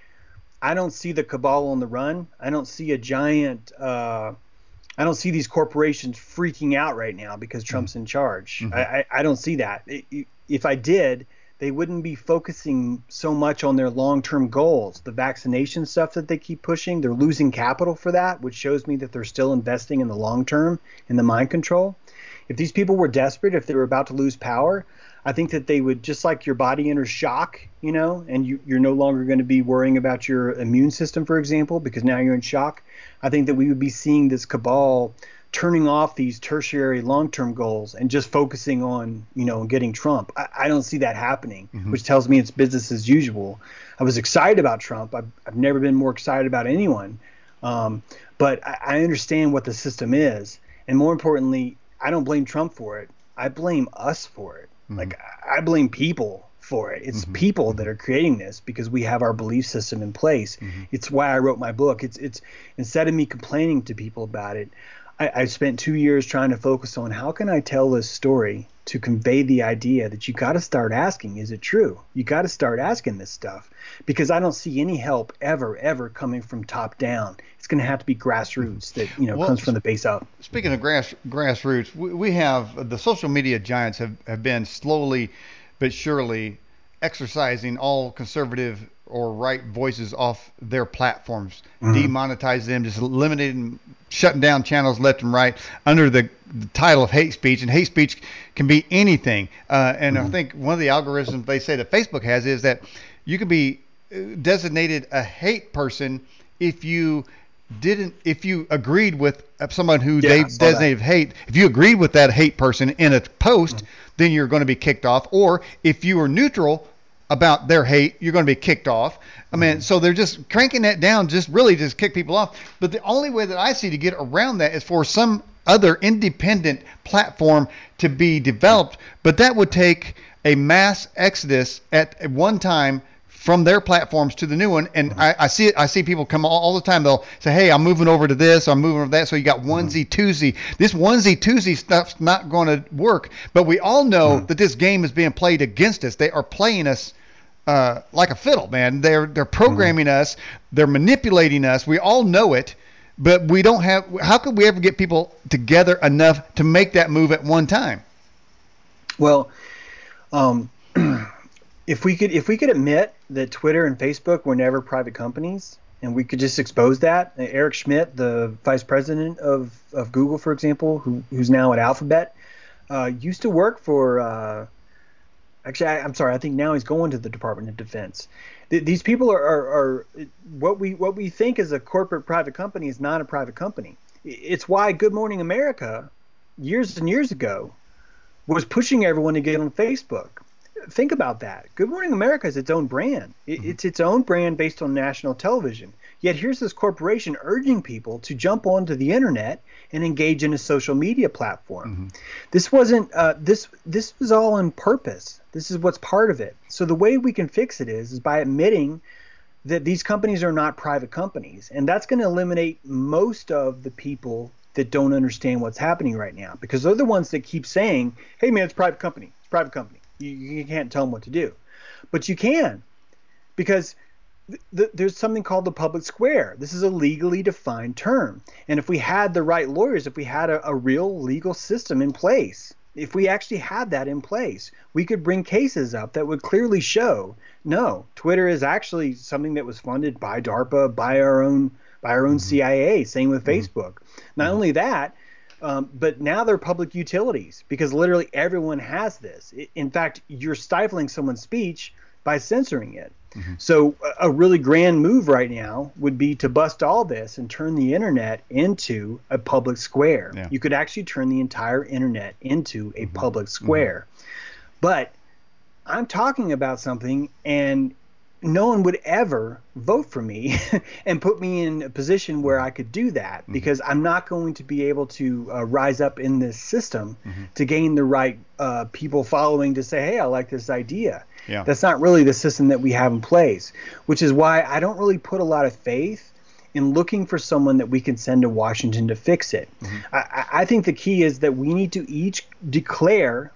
I don't see the cabal on the run. I don't see a giant uh, I don't see these corporations freaking out right now because Trump's mm-hmm. in charge. Mm-hmm. I, I, I don't see that. If I did, they wouldn't be focusing so much on their long-term goals. The vaccination stuff that they keep pushing, they're losing capital for that, which shows me that they're still investing in the long term in the mind control. If these people were desperate, if they were about to lose power, I think that they would, just like your body enters shock, you know, and you, you're no longer going to be worrying about your immune system, for example, because now you're in shock. I think that we would be seeing this cabal turning off these tertiary long-term goals and just focusing on, you know, getting Trump. I, I don't see that happening, mm-hmm. which tells me it's business as usual. I was excited about Trump. I've, I've never been more excited about anyone. Um, but I, I understand what the system is. And more importantly, I don't blame Trump for it. I blame us for it. Mm-hmm. Like I blame people for it. It's mm-hmm. people that are creating this because we have our belief system in place. Mm-hmm. It's why I wrote my book. It's it's instead of me complaining to people about it, I, I spent two years trying to focus on how can I tell this story to convey the idea that you got to start asking, is it true? You got to start asking this stuff because I don't see any help ever, ever coming from top down. It's going to have to be grassroots that, you know, well, comes from the base up. Speaking of grass grassroots, we, we have the social media giants have, have been slowly but surely exercising all conservative or right voices off their platforms, mm-hmm. demonetize them, just eliminating, shutting down channels left and right under the, the title of hate speech. And hate speech can be anything. Uh, and mm-hmm. I think one of the algorithms they say that Facebook has is that you can be designated a hate person if you didn't, if you agreed with someone who yeah, they designated that. hate. If you agreed with that hate person in a post, mm-hmm. then you're going to be kicked off. Or if you were neutral about their hate, you're going to be kicked off. I mean, mm-hmm. so they're just cranking that down, just really just kick people off. But the only way that I see to get around that is for some other independent platform to be developed. Mm-hmm. But that would take a mass exodus at one time from their platforms to the new one. And mm-hmm. I, I see it. I see people come all, all the time. They'll say, hey, I'm moving over to this. I'm moving over to that. So you got onesie, mm-hmm. twosie. This onesie, twosie stuff's not going to work. But we all know mm-hmm. that this game is being played against us. They are playing us uh, like a fiddle, man. They're they're programming mm-hmm. us. They're manipulating us. We all know it. But we don't have – how could we ever get people together enough to make that move at one time? Well, um, if we could if we could admit that Twitter and Facebook were never private companies and we could just expose that, Eric Schmidt, the vice president of, of Google, for example, who who's now at Alphabet, uh, used to work for uh, – actually, I, I'm sorry, I think now he's going to the Department of Defense. Th- these people are, are, are what we what we think is a corporate private company is not a private company. It's why Good Morning America years and years ago was pushing everyone to get on Facebook. Think about that. Good Morning America is its own brand. It, mm-hmm. It's its own brand based on national television. Yet here's this corporation urging people to jump onto the internet and engage in a social media platform. Mm-hmm. This wasn't uh, this this was all on purpose. This is what's part of it. So the way we can fix it is, is by admitting that these companies are not private companies. And that's going to eliminate most of the people that don't understand what's happening right now, because they're the ones that keep saying, hey, man, it's a private company. It's a private company. You, you can't tell them what to do. But you can, because th- th- there's something called the public square. This is a legally defined term. And if we had the right lawyers, if we had a, a real legal system in place, if we actually had that in place, we could bring cases up that would clearly show, no, Twitter is actually something that was funded by DARPA, by our own by our own mm-hmm. C I A. Same with mm-hmm. Facebook. Not mm-hmm. only that, um, but now they're public utilities because literally everyone has this. In fact, you're stifling someone's speech by censoring it. Mm-hmm. So a really grand move right now would be to bust all this and turn the internet into a public square. Yeah. You could actually turn the entire internet into a mm-hmm. public square. Mm-hmm. But I'm talking about something, and no one would ever vote for me and put me in a position where I could do that, mm-hmm. because I'm not going to be able to uh, rise up in this system mm-hmm. to gain the right uh, people following to say, hey, I like this idea. Yeah. That's not really the system that we have in place, which is why I don't really put a lot of faith in looking for someone that we can send to Washington to fix it. Mm-hmm. I, I think the key is that we need to each declare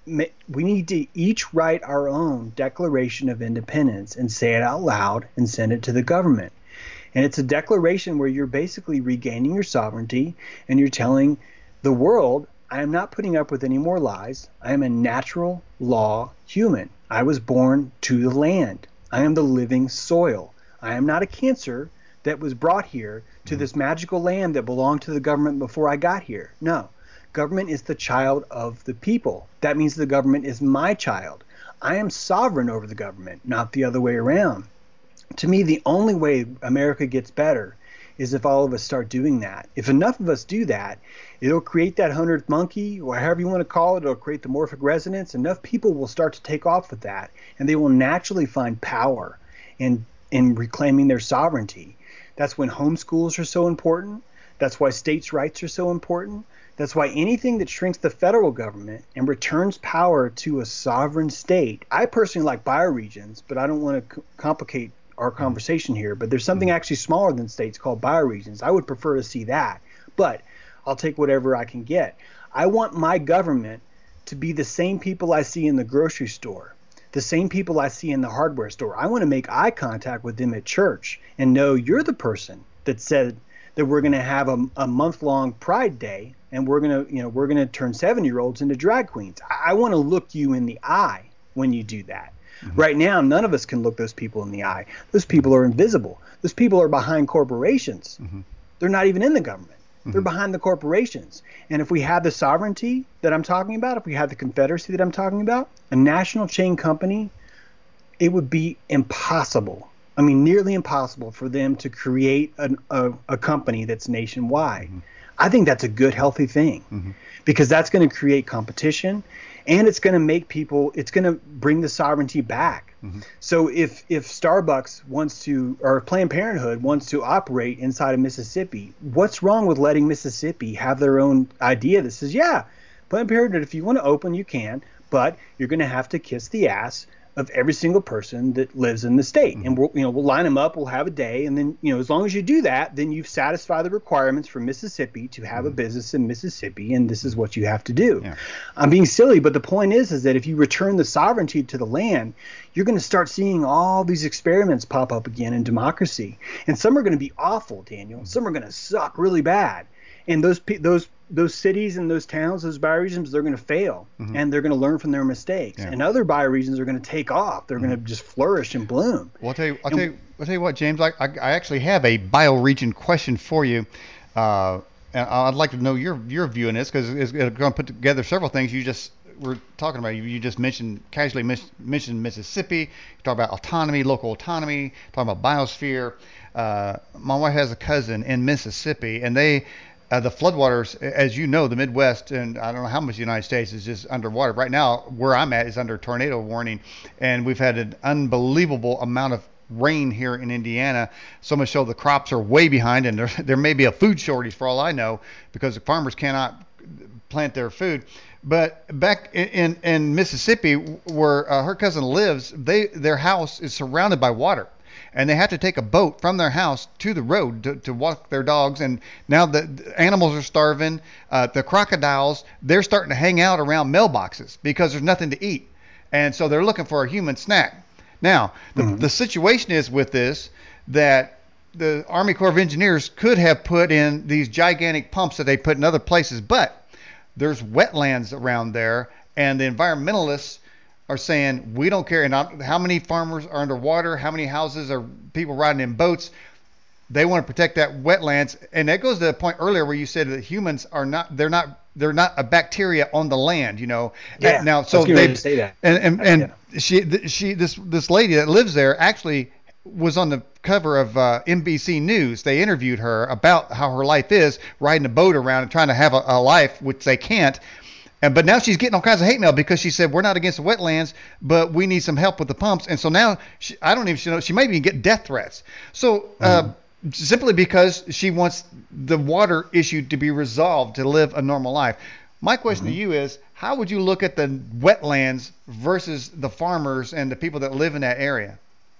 we need to each write our own Declaration of Independence and say it out loud and send it to the government. And it's a declaration where you're basically regaining your sovereignty, and you're telling the world, I am not putting up with any more lies. I am a natural law human. I was born to the land. I am the living soil. I am not a cancer that was brought here to this magical land that belonged to the government before I got here. No. Government is the child of the people. That means the government is my child. I am sovereign over the government, not the other way around. To me, the only way America gets better is if all of us start doing that. If enough of us do that, it'll create that hundredth monkey, or however you want to call it. It'll create the morphic resonance. Enough people will start to take off with that, and they will naturally find power in, in reclaiming their sovereignty. That's when homeschools are so important. That's why states' rights are so important. That's why anything that shrinks the federal government and returns power to a sovereign state. I personally like bioregions, but I don't want to c- complicate our conversation here. But there's something actually smaller than states called bioregions. I would prefer to see that, but I'll take whatever I can get. I want my government to be the same people I see in the grocery store, the same people I see in the hardware store. I want to make eye contact with them at church and know you're the person that said that we're going to have a, a month-long Pride Day, and we're going to, you know, we're going to turn seven-year-olds into drag queens. I, I want to look you in the eye when you do that. Mm-hmm. Right now, none of us can look those people in the eye. Those people are invisible. Those people are behind corporations. Mm-hmm. They're not even in the government. Mm-hmm. They're behind the corporations. And if we had the sovereignty that I'm talking about, if we had the confederacy that I'm talking about, a national chain company, it would be impossible. I mean, nearly impossible for them to create an, a, a company that's nationwide. Mm-hmm. I think that's a good, healthy thing, mm-hmm. because that's going to create competition, and it's going to make people, it's going to bring the sovereignty back. Mm-hmm. So if, if Starbucks wants to, or Planned Parenthood wants to operate inside of Mississippi, what's wrong with letting Mississippi have their own idea that says, yeah, Planned Parenthood, if you want to open, you can, but you're going to have to kiss the ass of every single person that lives in the state. Mm-hmm. And we'll, you know, we'll line them up, we'll have a day. And then, you know, as long as you do that, then you've satisfied the requirements for Mississippi to have mm-hmm. a business in Mississippi. And this is what you have to do. Yeah. I'm being silly, but the point is, is that if you return the sovereignty to the land, you're going to start seeing all these experiments pop up again in democracy. And some are going to be awful, Daniel. Mm-hmm. Some are going to suck really bad. And those those those cities and those towns, those bioregions, they're going to fail, mm-hmm. and they're going to learn from their mistakes. Yeah. And other bioregions are going to take off. They're mm-hmm. going to just flourish and bloom. Well, I'll tell you, I'll, and, tell you, I'll tell you what, James. I, I, I actually have a bioregion question for you, uh, and I'd like to know your your view on this, because it's going to put together several things you just were talking about. You, you just mentioned casually mis- mentioned Mississippi. You talk about autonomy, local autonomy. Talking about biosphere. Uh, my wife has a cousin in Mississippi, and they. Uh, the floodwaters, as you know, the Midwest, and I don't know how much the United States is just underwater. Right now, where I'm at is under tornado warning, and we've had an unbelievable amount of rain here in Indiana, so much so the crops are way behind, and there, there may be a food shortage for all I know, because the farmers cannot plant their food. But back in, in, in Mississippi, where uh, her cousin lives, they their house is surrounded by water. And they have to take a boat from their house to the road to, to walk their dogs. And now the, the animals are starving. Uh, the crocodiles, they're starting to hang out around mailboxes because there's nothing to eat. And so they're looking for a human snack. Now, the, mm-hmm. the situation is with this that the Army Corps of Engineers could have put in these gigantic pumps that they put in other places, but there's wetlands around there, and the environmentalists are saying, we don't care. And how many farmers are underwater, how many houses are people riding in boats. they want to protect that wetlands, and that goes to the point earlier where you said that humans are not they're not they're not a bacteria on the land, you know. Yeah. And now, I so was getting they ready to say that. and and, and Yeah. she th- she this this lady that lives there actually was on the cover of uh, N B C News. They interviewed her about how her life is riding a boat around and trying to have a, a life, which they can't. And but now she's getting all kinds of hate mail because she said we're not against the wetlands, but we need some help with the pumps. And so now she, I don't even she know she might even get death threats. So uh, mm. simply because she wants the water issue to be resolved to live a normal life. My question mm-hmm. to you is, how would you look at the wetlands versus the farmers and the people that live in that area?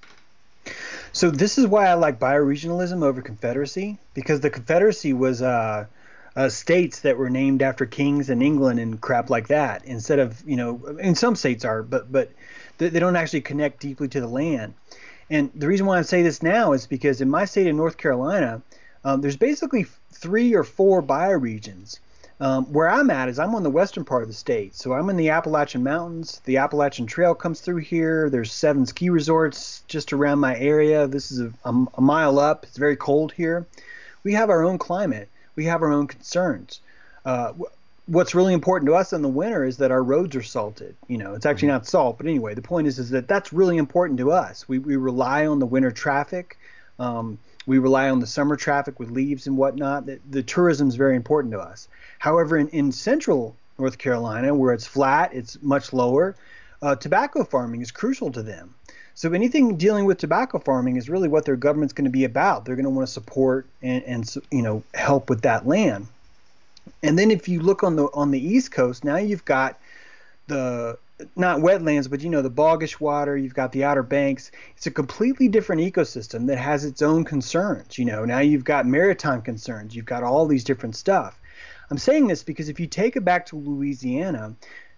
So this is why I like bioregionalism over Confederacy, because the Confederacy was uh, uh, states that were named after kings in England and crap like that, instead of, you know, and some states are, but but they, they don't actually connect deeply to the land. And the reason why I say this now is because in my state of North Carolina, um, there's basically three or four bioregions. Um, where I'm at is I'm on the western part of the state. So I'm in the Appalachian Mountains. The Appalachian Trail comes through here. There's seven ski resorts just around my area. This is a, a, a mile up. It's very cold here. We have our own climate. We have our own concerns. Uh, what's really important to us in the winter is that our roads are salted. You know, it's actually not salt, but anyway, the point is is that that's really important to us. We we rely on the winter traffic. Um, we rely on the summer traffic with leaves and whatnot. The, the tourism is very important to us. However, in, in central North Carolina, where it's flat, it's much lower, uh, tobacco farming is crucial to them. So anything dealing with tobacco farming is really what their government's going to be about. They're going to want to support and, and you know help with that land. And then if you look on the on the East Coast, now you've got the not wetlands, but you know the boggish water. You've got the Outer Banks. It's a completely different ecosystem that has its own concerns. You know, now you've got maritime concerns. You've got all these different stuff. I'm saying this because if you take it back to Louisiana,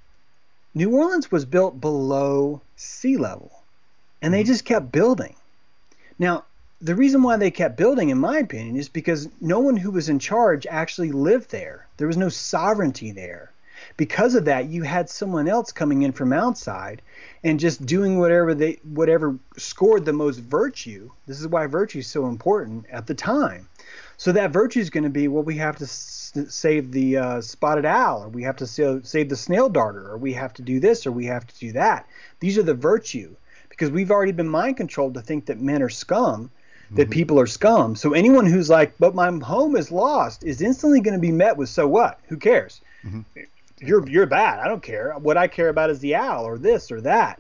New Orleans was built below sea level, and they just kept building. Now, the reason why they kept building, in my opinion, is because no one who was in charge actually lived there. There was no sovereignty there. Because of that, you had someone else coming in from outside and just doing whatever they whatever scored the most virtue. This is why virtue is so important at the time. So that virtue is going to be, well, we have to s- save the uh, spotted owl, or we have to sa- save the snail darter, or we have to do this, or we have to do that. These are the virtue, because we've already been mind controlled to think that men are scum, that mm-hmm. people are scum. So anyone who's like, but my home is lost, is instantly going to be met with, so what? Who cares? Mm-hmm. You're you're bad. I don't care. What I care about is the owl, or this or that.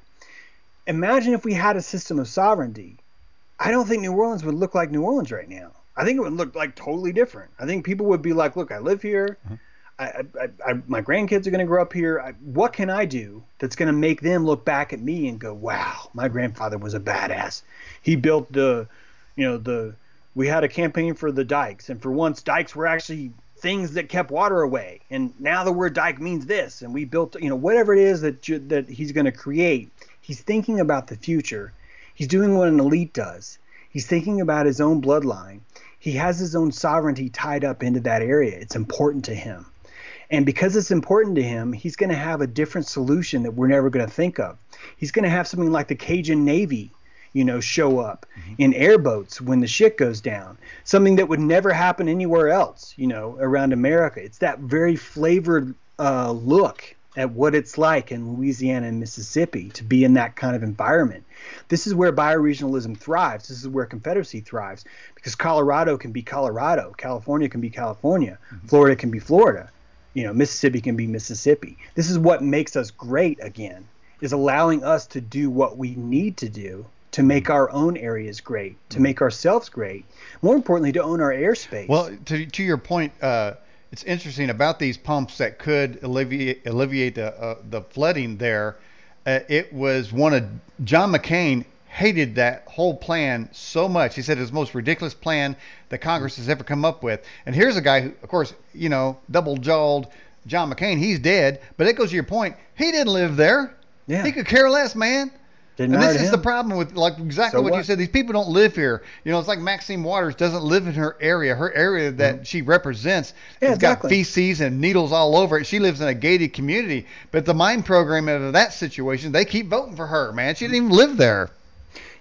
Imagine if we had a system of sovereignty. I don't think New Orleans would look like New Orleans right now. I think it would look like totally different. I think people would be like, look, I live here. Uh-huh. I, I, I, my grandkids are going to grow up here. I, what can I do that's going to make them look back at me and go, wow, my grandfather was a badass. He built the, you know, the, we had a campaign for the dikes. And for once, dikes were actually things that kept water away. And now the word dike means this. And we built, you know, whatever it is that you, that he's going to create. He's thinking about the future. He's doing what an elite does. He's thinking about his own bloodline. He has his own sovereignty tied up into that area. It's important to him. And because it's important to him, he's going to have a different solution that we're never going to think of. He's going to have something like the Cajun Navy, you know, show up mm-hmm. in airboats when the shit goes down. Something that would never happen anywhere else, you know, around America. It's that very flavored uh, look at what it's like in Louisiana and Mississippi to be in that kind of environment. This is where bioregionalism thrives. This is where Confederacy thrives, because Colorado can be Colorado, California can be California, mm-hmm. Florida can be Florida, you know, Mississippi can be Mississippi. This is what makes us great again, is allowing us to do what we need to do to make our own areas great, to make ourselves great, more importantly, to own our airspace. Well, to to your point, uh, it's interesting about these pumps that could alleviate alleviate the uh, the flooding there. Uh, it was one of John McCain hated that whole plan so much. He said it was the most ridiculous plan that Congress has ever come up with. And here's a guy who, of course, you know, double-jawed John McCain. He's dead, but it goes to your point. He didn't live there. Yeah. He could care less, man. Didn't and this is him. the problem with, like, exactly so what, what you said. These people don't live here. You know, it's like Maxine Waters doesn't live in her area. Her area that mm-hmm. she represents yeah, has exactly. got feces and needles all over it. She lives in a gated community. But the mind program of that situation, they keep voting for her, man. She didn't even live there.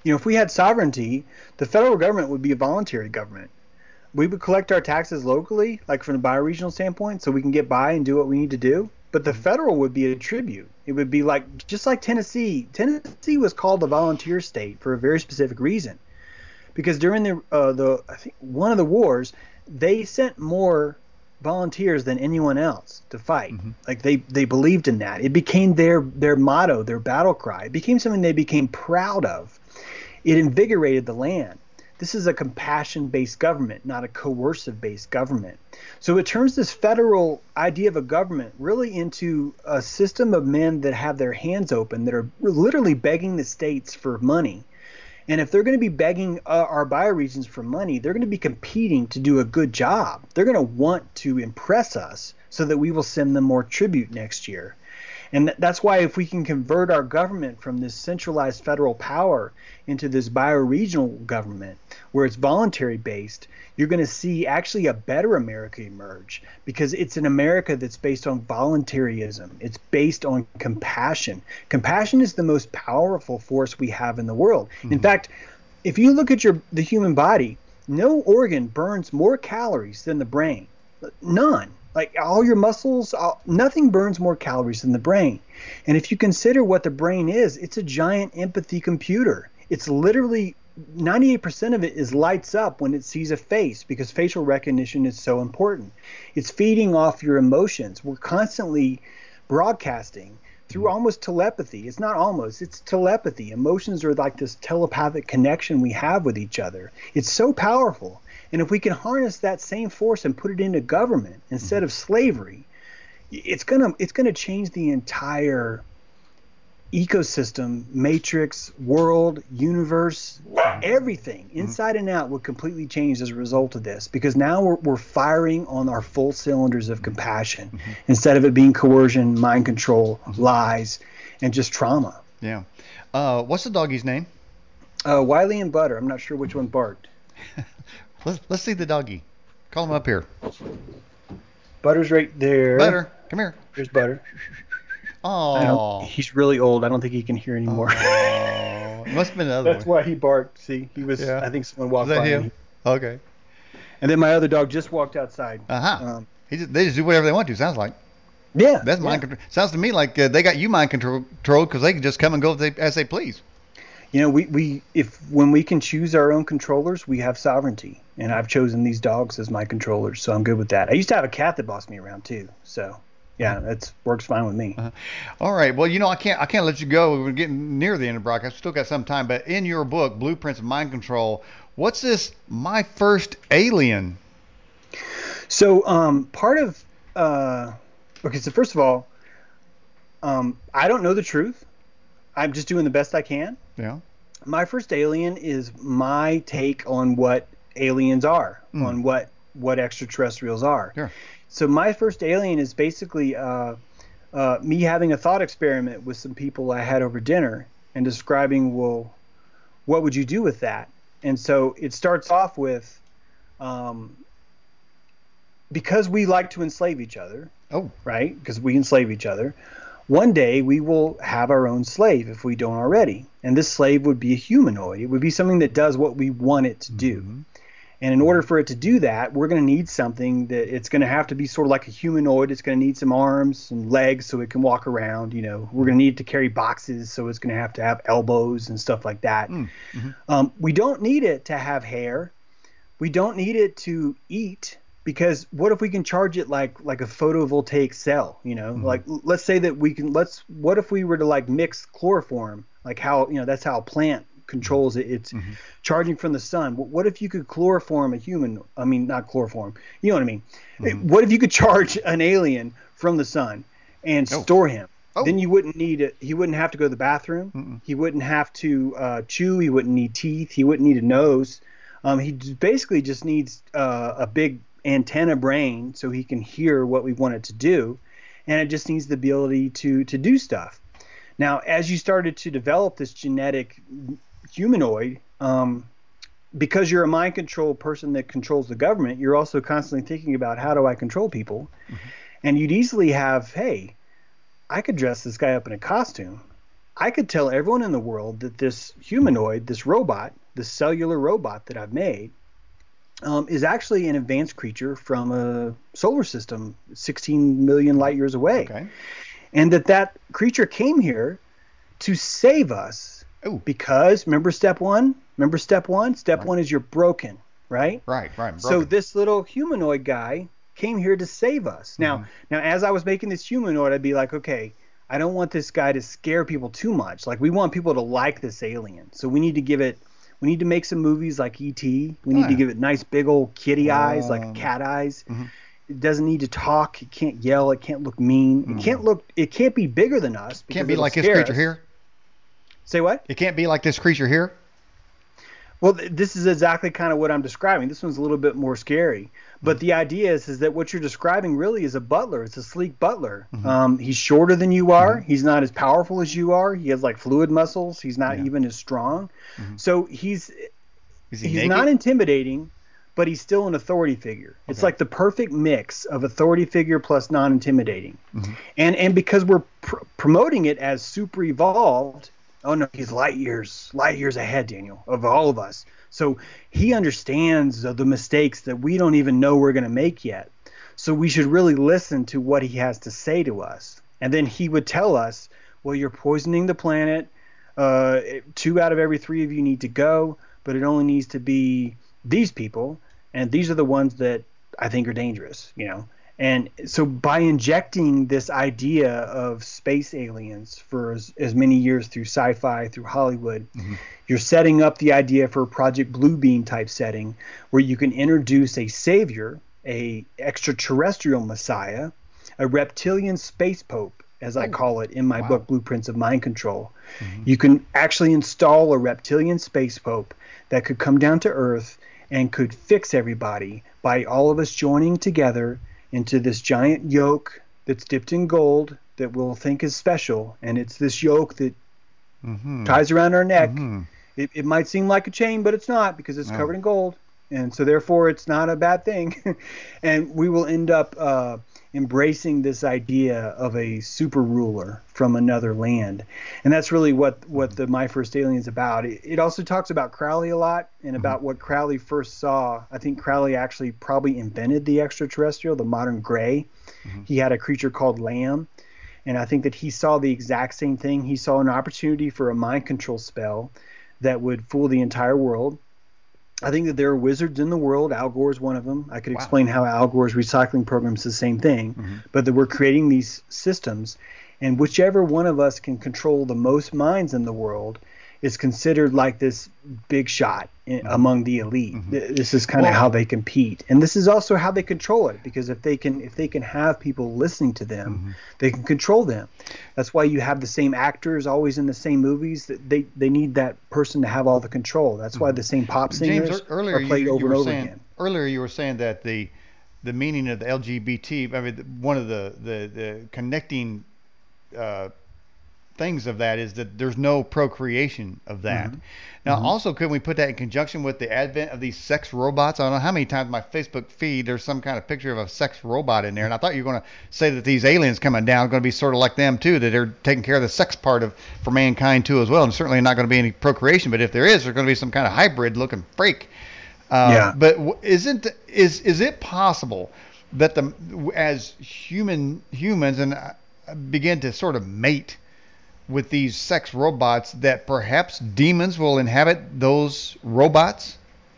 You know, if we had sovereignty, the federal government would be a voluntary government. We would collect our taxes locally, like from the bioregional standpoint, so we can get by and do what we need to do. But the federal would be a tribute. It would be like, just like Tennessee. Tennessee was called a volunteer state for a very specific reason, because during the uh, the I think one of the wars, they sent more volunteers than anyone else to fight. Mm-hmm. Like they they believed in that. It became their their motto, their battle cry. It became something they became proud of. It invigorated the land. This is a compassion-based government, not a coercive-based government. So it turns this federal idea of a government really into a system of men that have their hands open, that are literally begging the states for money. And if they're going to be begging uh, our bioregions for money, they're going to be competing to do a good job. They're going to want to impress us so that we will send them more tribute next year. And th- that's why if we can convert our government from this centralized federal power into this bioregional government where it's voluntary based, you're going to see actually a better America emerge, because it's an America that's based on voluntarism. It's based on compassion. Compassion is the most powerful force we have in the world. Mm-hmm. In fact, if you look at your the human body, no organ burns more calories than the brain. None. Like all your muscles, all, nothing burns more calories than the brain. And if you consider what the brain is, it's a giant empathy computer. It's literally ninety-eight percent of it is lights up when it sees a face, because facial recognition is so important. It's feeding off your emotions. We're constantly broadcasting through almost telepathy. It's not almost, it's telepathy. Emotions are like this telepathic connection we have with each other. It's so powerful. And if we can harness that same force and put it into government instead of slavery, it's gonna it's gonna change the entire ecosystem, matrix, world, universe, everything inside and out would completely change as a result of this, because now we're, we're firing on our full cylinders of compassion mm-hmm. instead of it being coercion, mind control, mm-hmm. lies, and just trauma. Yeah. Uh, what's the doggy's name? Uh, Wiley and Butter. I'm not sure which one barked. let's let's see the doggy. Call him up here. Butter's right there. Butter, come here. There's Butter. Oh, he's really old. I don't think he can hear anymore. Oh, it must have been the other That's one. why he barked. See, he was. Yeah. I think someone walked Is that by him? him. Okay. And then my other dog just walked outside. Uh huh. Um, he just, they just do whatever they want to. Sounds like. Yeah. That's yeah. mind control. Sounds to me like uh, they got you mind control controlled because they can just come and go as they, as they please. You know, we, we if when we can choose our own controllers, we have sovereignty. And I've chosen these dogs as my controllers, so I'm good with that. I used to have a cat that bossed me around too, so yeah, that works fine with me. Uh-huh. All right. Well, you know, I can't I can't let you go. We're getting near the end of the broadcast. I've still got some time, but in your book, Blueprints of Mind Control, what's this? My First Alien. So um, part of uh, okay, so first of all, um, I don't know the truth. I'm just doing the best I can. Yeah. My First Alien is my take on what aliens are, mm. on what what extraterrestrials are. Sure. So My First Alien is basically uh, uh, me having a thought experiment with some people I had over dinner and describing, well, what would you do with that? And so it starts off with, um, because we like to enslave each other, oh, right? Because we enslave each other. One day we will have our own slave if we don't already. And this slave would be a humanoid. It would be something that does what we want it to do. Mm-hmm. And in order for it to do that, we're going to need something that it's going to have to be sort of like a humanoid. It's going to need some arms and legs so it can walk around. You know, we're going to need to carry boxes, so it's going to have to have elbows and stuff like that. Mm-hmm. Um, we don't need it to have hair. We don't need it to eat. Because what if we can charge it like like a photovoltaic cell, you know? Mm-hmm. Like let's say that we can let's what if we were to like mix chloroform, like how, you know, that's how a plant controls it. It's mm-hmm. charging from the sun. What if you could chloroform a human? I mean, not chloroform. You know what I mean? Mm-hmm. What if you could charge an alien from the sun and oh. store him? Oh. Then you wouldn't need it. He wouldn't have to go to the bathroom. Mm-mm. He wouldn't have to uh, chew. He wouldn't need teeth. He wouldn't need a nose. Um, he basically just needs uh, a big antenna brain so he can hear what we want it to do, and it just needs the ability to to do stuff. Now, as you started to develop this genetic humanoid, um, because you're a mind control person that controls the government, you're also constantly thinking about, how do I control people? Mm-hmm. And you'd easily have, hey, I could dress this guy up in a costume I could tell everyone in the world that this humanoid, this robot, this cellular robot that I've made, um, is actually an advanced creature from a solar system sixteen million light years away. Okay. And that that creature came here to save us. Ooh. Because remember step one? Remember step one? Step Right. one is you're broken, right? Right, right. So broken. this little humanoid guy came here to save us. Now, Mhm. now as I was making this humanoid, I'd be like, okay, I don't want this guy to scare people too much. Like we want people to like this alien. So we need to give it we need to make some movies like E T. We need Oh, to yeah. give it nice big old kitty eyes, like Um, cat eyes. mhm. It doesn't need to talk. It can't yell. It can't look mean. It can't look. It can't be bigger than us because Can't be it'll like this scare creature us. here. Say what? It can't be like this creature here. Well, th- this is exactly kind of what I'm describing. This one's a little bit more scary. But the idea is, is that what you're describing really is a butler. It's a sleek butler. Mm-hmm. Um, he's shorter than you are. Mm-hmm. He's not as powerful as you are. He has like fluid muscles. He's not Yeah. even as strong. Mm-hmm. So he's Is he he's naked? not intimidating, but he's still an authority figure. It's Okay. like the perfect mix of authority figure plus non-intimidating. Mm-hmm. And and because we're pr- promoting it as super evolved, oh no, he's light years, light years ahead, Daniel, of all of us. So he understands the, the mistakes that we don't even know we're going to make yet. So we should really listen to what he has to say to us. And then he would tell us, well, you're poisoning the planet. Uh, two out of every three of you need to go, but it only needs to be these people. And these are the ones that I think are dangerous, you know. And so by injecting this idea of space aliens for as, as many years through sci-fi, through Hollywood, Mm-hmm. you're setting up the idea for a Project Bluebeam type setting where you can introduce a savior, a extraterrestrial messiah, a reptilian space pope, as I Oh, call it in my wow. book, Blueprints of Mind Control. Mm-hmm. You can actually install a reptilian space pope that could come down to Earth and could fix everybody by all of us joining together into this giant yoke that's dipped in gold that we'll think is special. And it's this yoke that Mm-hmm. ties around our neck. Mm-hmm. It, it might seem like a chain, but it's not because it's No. covered in gold. And so therefore it's not a bad thing. And we will end up uh, embracing this idea of a super ruler from another land. And that's really what, what the My First Alien is about. It, it also talks about Crowley a lot and about Mm-hmm. what Crowley first saw. I think Crowley actually probably invented the extraterrestrial, the modern gray. Mm-hmm. He had a creature called Lamb. And I think that he saw the exact same thing. He saw an opportunity for a mind control spell that would fool the entire world. I think that there are wizards in the world. Al Gore is one of them. I could Wow. explain how Al Gore's recycling program is the same thing, Mm-hmm. but that we're creating these systems, and whichever one of us can control the most minds in the world is considered like this big shot in, Mm-hmm. among the elite. Mm-hmm. Th- This is kind of Well- how they compete, and this is also how they control it. Because if they can, if they can have people listening to them, Mm-hmm. they can control them. That's why you have the same actors always in the same movies. That they they need that person to have all the control. That's why the same pop singers James, ear- earlier are played you, over you were and over saying again. earlier you were saying that the the meaning of the L G B T. I mean, one of the the, the connecting uh, things of that is that there's no procreation of that. Mhm. Now, Mhm. also, could we put that in conjunction with the advent of these sex robots? I don't know how many times in my Facebook feed there's some kind of picture of a sex robot in there, and I thought you were going to say that these aliens coming down are going to be sort of like them too, that they're taking care of the sex part of for mankind too as well. And certainly not going to be any procreation, but if there is, there's going to be some kind of hybrid looking freak. Uh, Yeah. But w- isn't is is it possible that the as human humans and uh, begin to sort of mate with these sex robots that perhaps demons will inhabit those robots?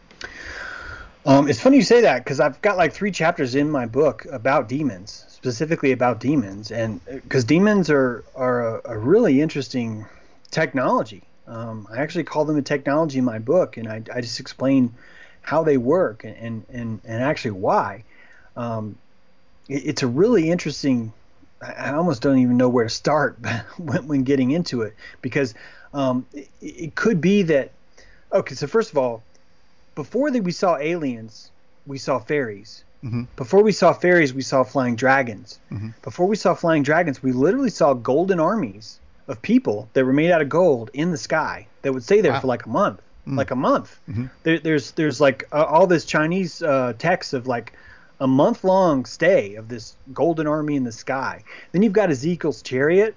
Um, it's funny you say that because I've got like three chapters in my book about demons, specifically about demons, and because demons are are a, a really interesting technology. Um, I actually call them a technology in my book, and I, I just explain how they work and and and, and actually why. Um, it, it's a really interesting. I I almost don't even know where to start when, when getting into it because um, it, it could be that. Okay, so first of all, before that we saw aliens, we saw fairies. Mm-hmm. Before we saw fairies, we saw flying dragons. Mm-hmm. Before we saw flying dragons, we literally saw golden armies of people that were made out of gold in the sky that would stay there Wow. for like a month, Mm. like a month. Mm-hmm. There, there's there's like uh, all this Chinese uh, text of like a month long stay of this golden army in the sky. Then you've got Ezekiel's chariot.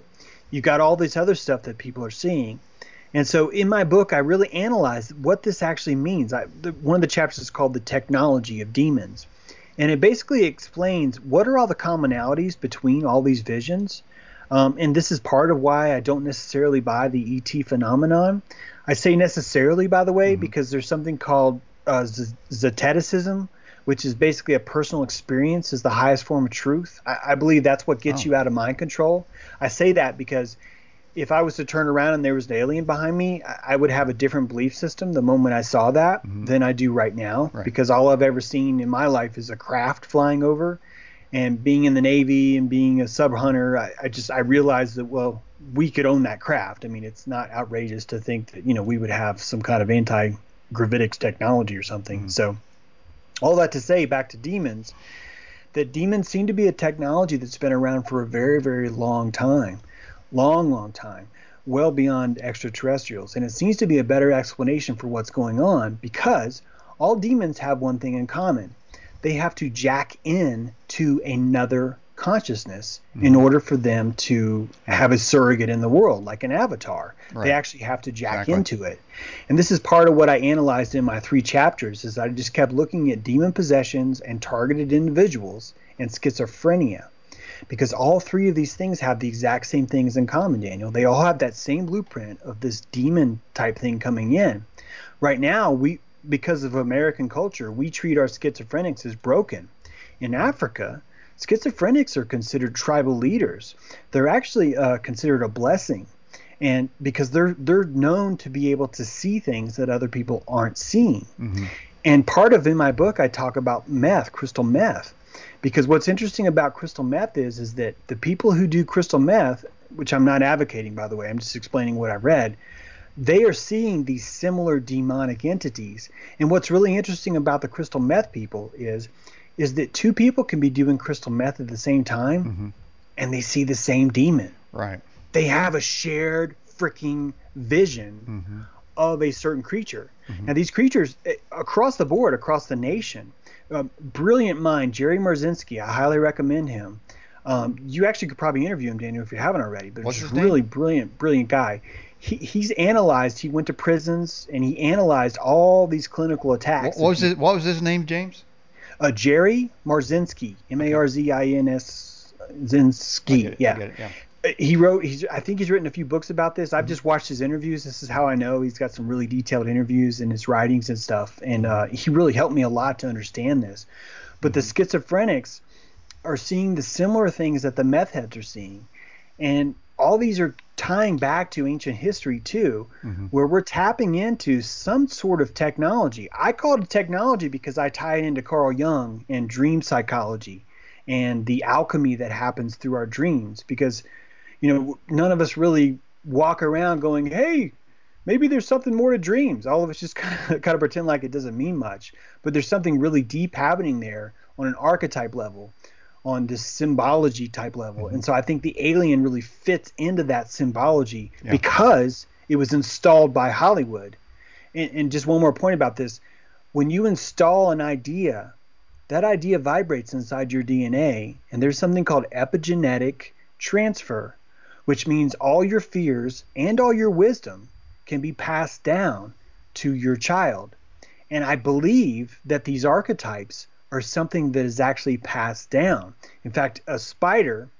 You've got all this other stuff that people are seeing. And so in my book, I really analyzed what this actually means. I, the, one of the chapters is called The Technology of Demons. And it basically explains what are all the commonalities between all these visions. Um, and this is part of why I don't necessarily buy the E T phenomenon. I say necessarily, by the way, mm-hmm. because there's something called uh, z- zeticism, which is basically a personal experience is the highest form of truth. I, I believe that's what gets oh. you out of mind control. I say that because if I was to turn around and there was an alien behind me, I would have a different belief system the moment I saw that mm-hmm. than I do right now, right. because all I've ever seen in my life is a craft flying over. And being in the Navy and being a sub hunter, I, I just I realized that, well, we could own that craft. I mean, it's not outrageous to think that, you know, we would have some kind of anti-gravitics technology or something. Mm-hmm. So all that to say, back to demons, that demons seem to be a technology that's been around for a very, very long time. Long, long time, well beyond extraterrestrials. And it seems to be a better explanation for what's going on because all demons have one thing in common. They have to jack in to another consciousness mm-hmm. in order for them to have a surrogate in the world, like an avatar. Right. They actually have to jack exactly. into it. And this is part of what I analyzed in my three chapters is I just kept looking at demon possessions and targeted individuals and schizophrenia. Because all three of these things have the exact same things in common, Daniel. They all have that same blueprint of this demon type thing coming in. Right now, we because of American culture, we treat our schizophrenics as broken. In Africa, schizophrenics are considered tribal leaders. They're actually uh, considered a blessing, and because they're they're known to be able to see things that other people aren't seeing. Mm-hmm. And part of in my book, I talk about meth, crystal meth. Because what's interesting about crystal meth is, is that the people who do crystal meth, which I'm not advocating, by the way, I'm just explaining what I read, they are seeing these similar demonic entities. And what's really interesting about the crystal meth people is, is that two people can be doing crystal meth at the same time, mm-hmm. and they see the same demon. Right. They have a shared freaking vision mm-hmm. of a certain creature. Mm-hmm. Now, these creatures across the board, across the nation, Uh, brilliant mind, Jerry Marzinski. I highly recommend him. Um, you actually could probably interview him, Daniel, if you haven't already. But What's he's his really name? brilliant, brilliant guy. He, he's analyzed. He went to prisons and he analyzed all these clinical attacks. What, what was his, what was his name, James? Uh, Jerry Marzinski, M A R Z I N S Zinski. It, yeah. It, yeah. He wrote. He's. I think he's written a few books about this. I've just watched his interviews. This is how I know he's got some really detailed interviews in his writings and stuff. And uh, he really helped me a lot to understand this. But the schizophrenics are seeing the similar things that the meth heads are seeing. And all these are tying back to ancient history, too, mm-hmm. where we're tapping into some sort of technology. I call it technology because I tie it into Carl Jung and dream psychology and the alchemy that happens through our dreams. Because, you know, none of us really walk around going, hey, maybe there's something more to dreams. All of us just kind of, kind of pretend like it doesn't mean much. But there's something really deep happening there on an archetype level, on this symbology type level. Mm-hmm. And so I think the alien really fits into that symbology yeah. because it was installed by Hollywood. And, and just one more point about this. When you install an idea, that idea vibrates inside your D N A. And there's something called epigenetic transfer, which means all your fears and all your wisdom can be passed down to your child. And I believe that these archetypes are something that is actually passed down. In fact, a spider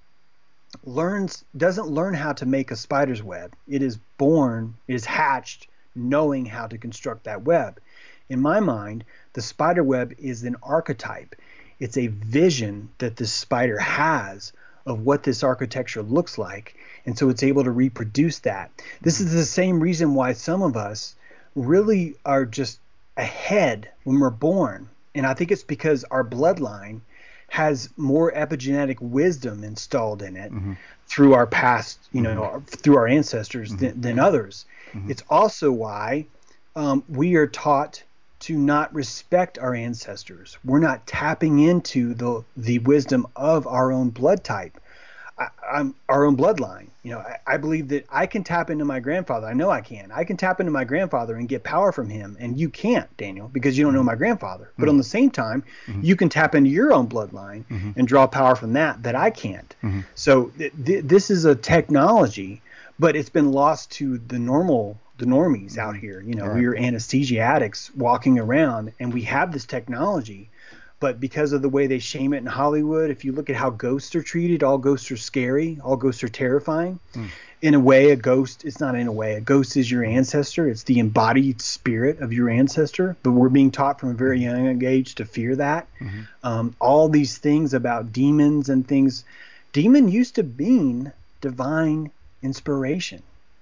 learns doesn't learn how to make a spider's web. It is born, it is hatched knowing how to construct that web. In my mind, the spider web is an archetype. It's a vision that the spider has of what this architecture looks like. And so it's able to reproduce that. This is the same reason why some of us really are just ahead when we're born. And I think it's because our bloodline has more epigenetic wisdom installed in it mm-hmm. through our past, you know, mm-hmm. through our ancestors mm-hmm. than, than others. Mm-hmm. It's also why um, we are taught to not respect our ancestors. We're not tapping into the the wisdom of our own blood type. I, I'm our own bloodline. You know, I, I believe that I can tap into my grandfather. I know I can. I can tap into my grandfather and get power from him, and you can't, Daniel, because you don't know my grandfather. Mm-hmm. But on the same time, mm-hmm. you can tap into your own bloodline mm-hmm. and draw power from that that I can't. Mm-hmm. So th- th- this is a technology, but it's been lost to the normal, the normies mm-hmm. out here. You know, right. We're anesthesia addicts walking around, and we have this technology. But because of the way they shame it in Hollywood, if you look at how ghosts are treated, all ghosts are scary, all ghosts are terrifying. Mm. In a way, a ghost, it's not in a way, a ghost is your ancestor. It's the embodied spirit of your ancestor. But we're being taught from a very young age to fear that. Mm-hmm. Um, all these things about demons and things, demon used to mean divine inspiration.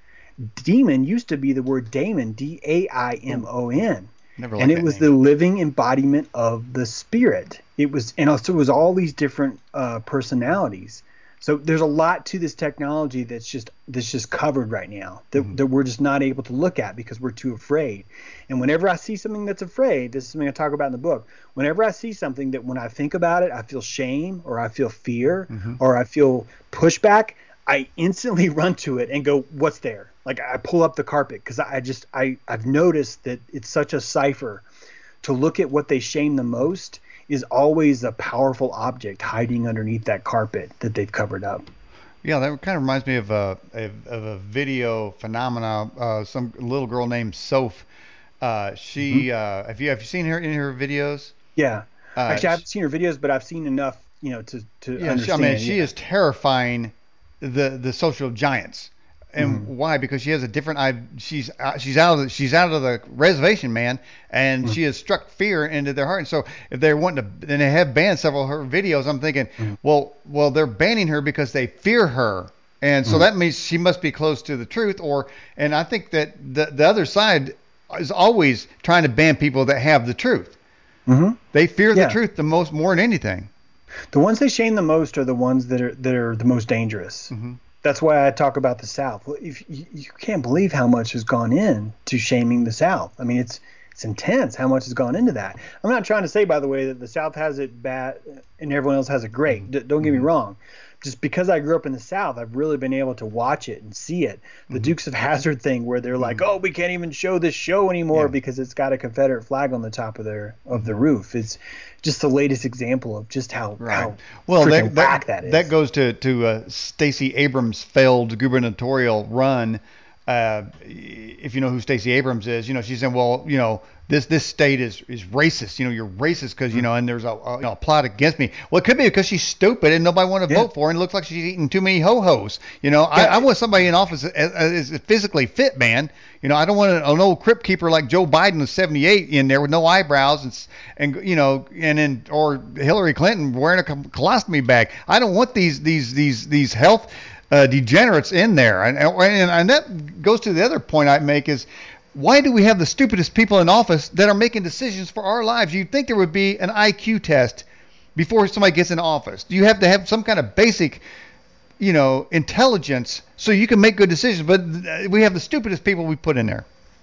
Demon used to be the word daemon, D A I M O N. Never liked and it that was name. the living embodiment of the spirit. It was, and also it was all these different uh, personalities. So there's a lot to this technology that's just that's just covered right now that, mm-hmm. that we're just not able to look at because we're too afraid. And whenever I see something that's afraid, this is something I talk about in the book. Whenever I see something that when I think about it, I feel shame or I feel fear mm-hmm. or I feel pushback, I instantly run to it and go, what's there? Like I pull up the carpet because I just I I've noticed that it's such a cipher to look at what they shame the most is always a powerful object hiding underneath that carpet that they've covered up. Yeah, that kind of reminds me of a of, of a video phenomena. Uh, some little girl named Soph. Uh, she mm-hmm. uh, have you have you seen her in her videos? Yeah, uh, actually I haven't seen her videos, but I've seen enough, you know, to to yeah, understand. She, I mean, she yeah. is terrifying the the social giants. And mm-hmm. why? Because she has a different. She's she's out of the, she's out of the reservation, man, and mm-hmm. she has struck fear into their heart. And so, if they're wanting to, and they have banned several of her videos, I'm thinking, mm-hmm. well, well, they're banning her because they fear her, and so mm-hmm. that means she must be close to the truth. Or, and I think that the the other side is always trying to ban people that have the truth. Mm-hmm. They fear yeah. the truth the most, more than anything. The ones they shame the most are the ones that are that are the most dangerous. Mm-hmm. That's why I talk about the South. Well, if you, you can't believe how much has gone in to shaming the South. I mean, it's it's intense how much has gone into that. I'm not trying to say, by the way, that the South has it bad and everyone else has it great. Mm-hmm. D- don't get me wrong. Just because I grew up in the South, I've really been able to watch it and see it. The mm-hmm. Dukes of Hazzard thing, where they're mm-hmm. like, "Oh, we can't even show this show anymore yeah. because it's got a Confederate flag on the top of their of mm-hmm. the roof." It's just the latest example of just how right. how well freaking that, whack that is. That goes to to uh, Stacey Abrams' failed gubernatorial run. Uh, if you know who Stacey Abrams is, you know she's saying, well, you know this this state is is racist. You know you're racist because you know and there's a, a, you know, a plot against me. Well, it could be because she's stupid and nobody wanted to yeah. vote for her and it looks like she's eating too many ho hos. You know yeah. I, I want somebody in office that is physically fit, man. You know I don't want an, an old crypt keeper like Joe Biden of seventy-eight in there with no eyebrows and and you know and then or Hillary Clinton wearing a colostomy bag. I don't want these these these these health Uh, degenerates in there, and, and and that goes to the other point I make is why do we have the stupidest people in office that are making decisions for our lives? You'd think there would be an I Q test before somebody gets in office. You have to have some kind of basic, you know, intelligence so you can make good decisions. But we have the stupidest people we put in there.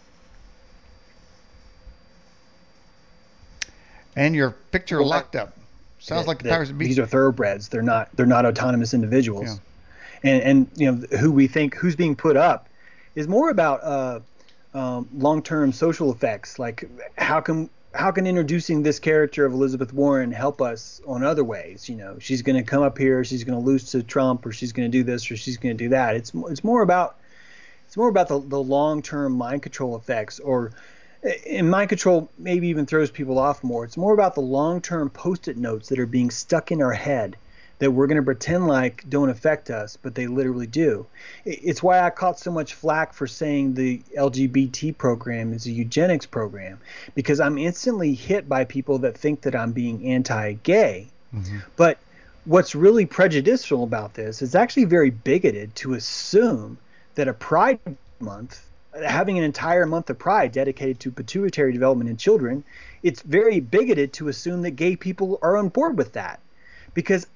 And your picture well, locked up. Sounds the, like the powers that be. These are thoroughbreds. They're not. They're not autonomous individuals. Yeah. And, and you know who we think who's being put up is more about uh, um, long-term social effects. Like how can how can introducing this character of Elizabeth Warren help us on other ways? You know, she's going to come up here, she's going to lose to Trump, or she's going to do this, or she's going to do that. It's it's more about it's more about the, the long-term mind control effects, or and mind control maybe even throws people off more. It's more about the long-term post-it notes that are being stuck in our head that we're going to pretend like don't affect us, but they literally do. It's why I caught so much flack for saying the L G B T program is a eugenics program, because I'm instantly hit by people that think that I'm being anti-gay. Mm-hmm. But what's really prejudicial about this is actually very bigoted to assume that a Pride Month, having an entire month of Pride dedicated to pituitary development in children, it's very bigoted to assume that gay people are on board with that. Because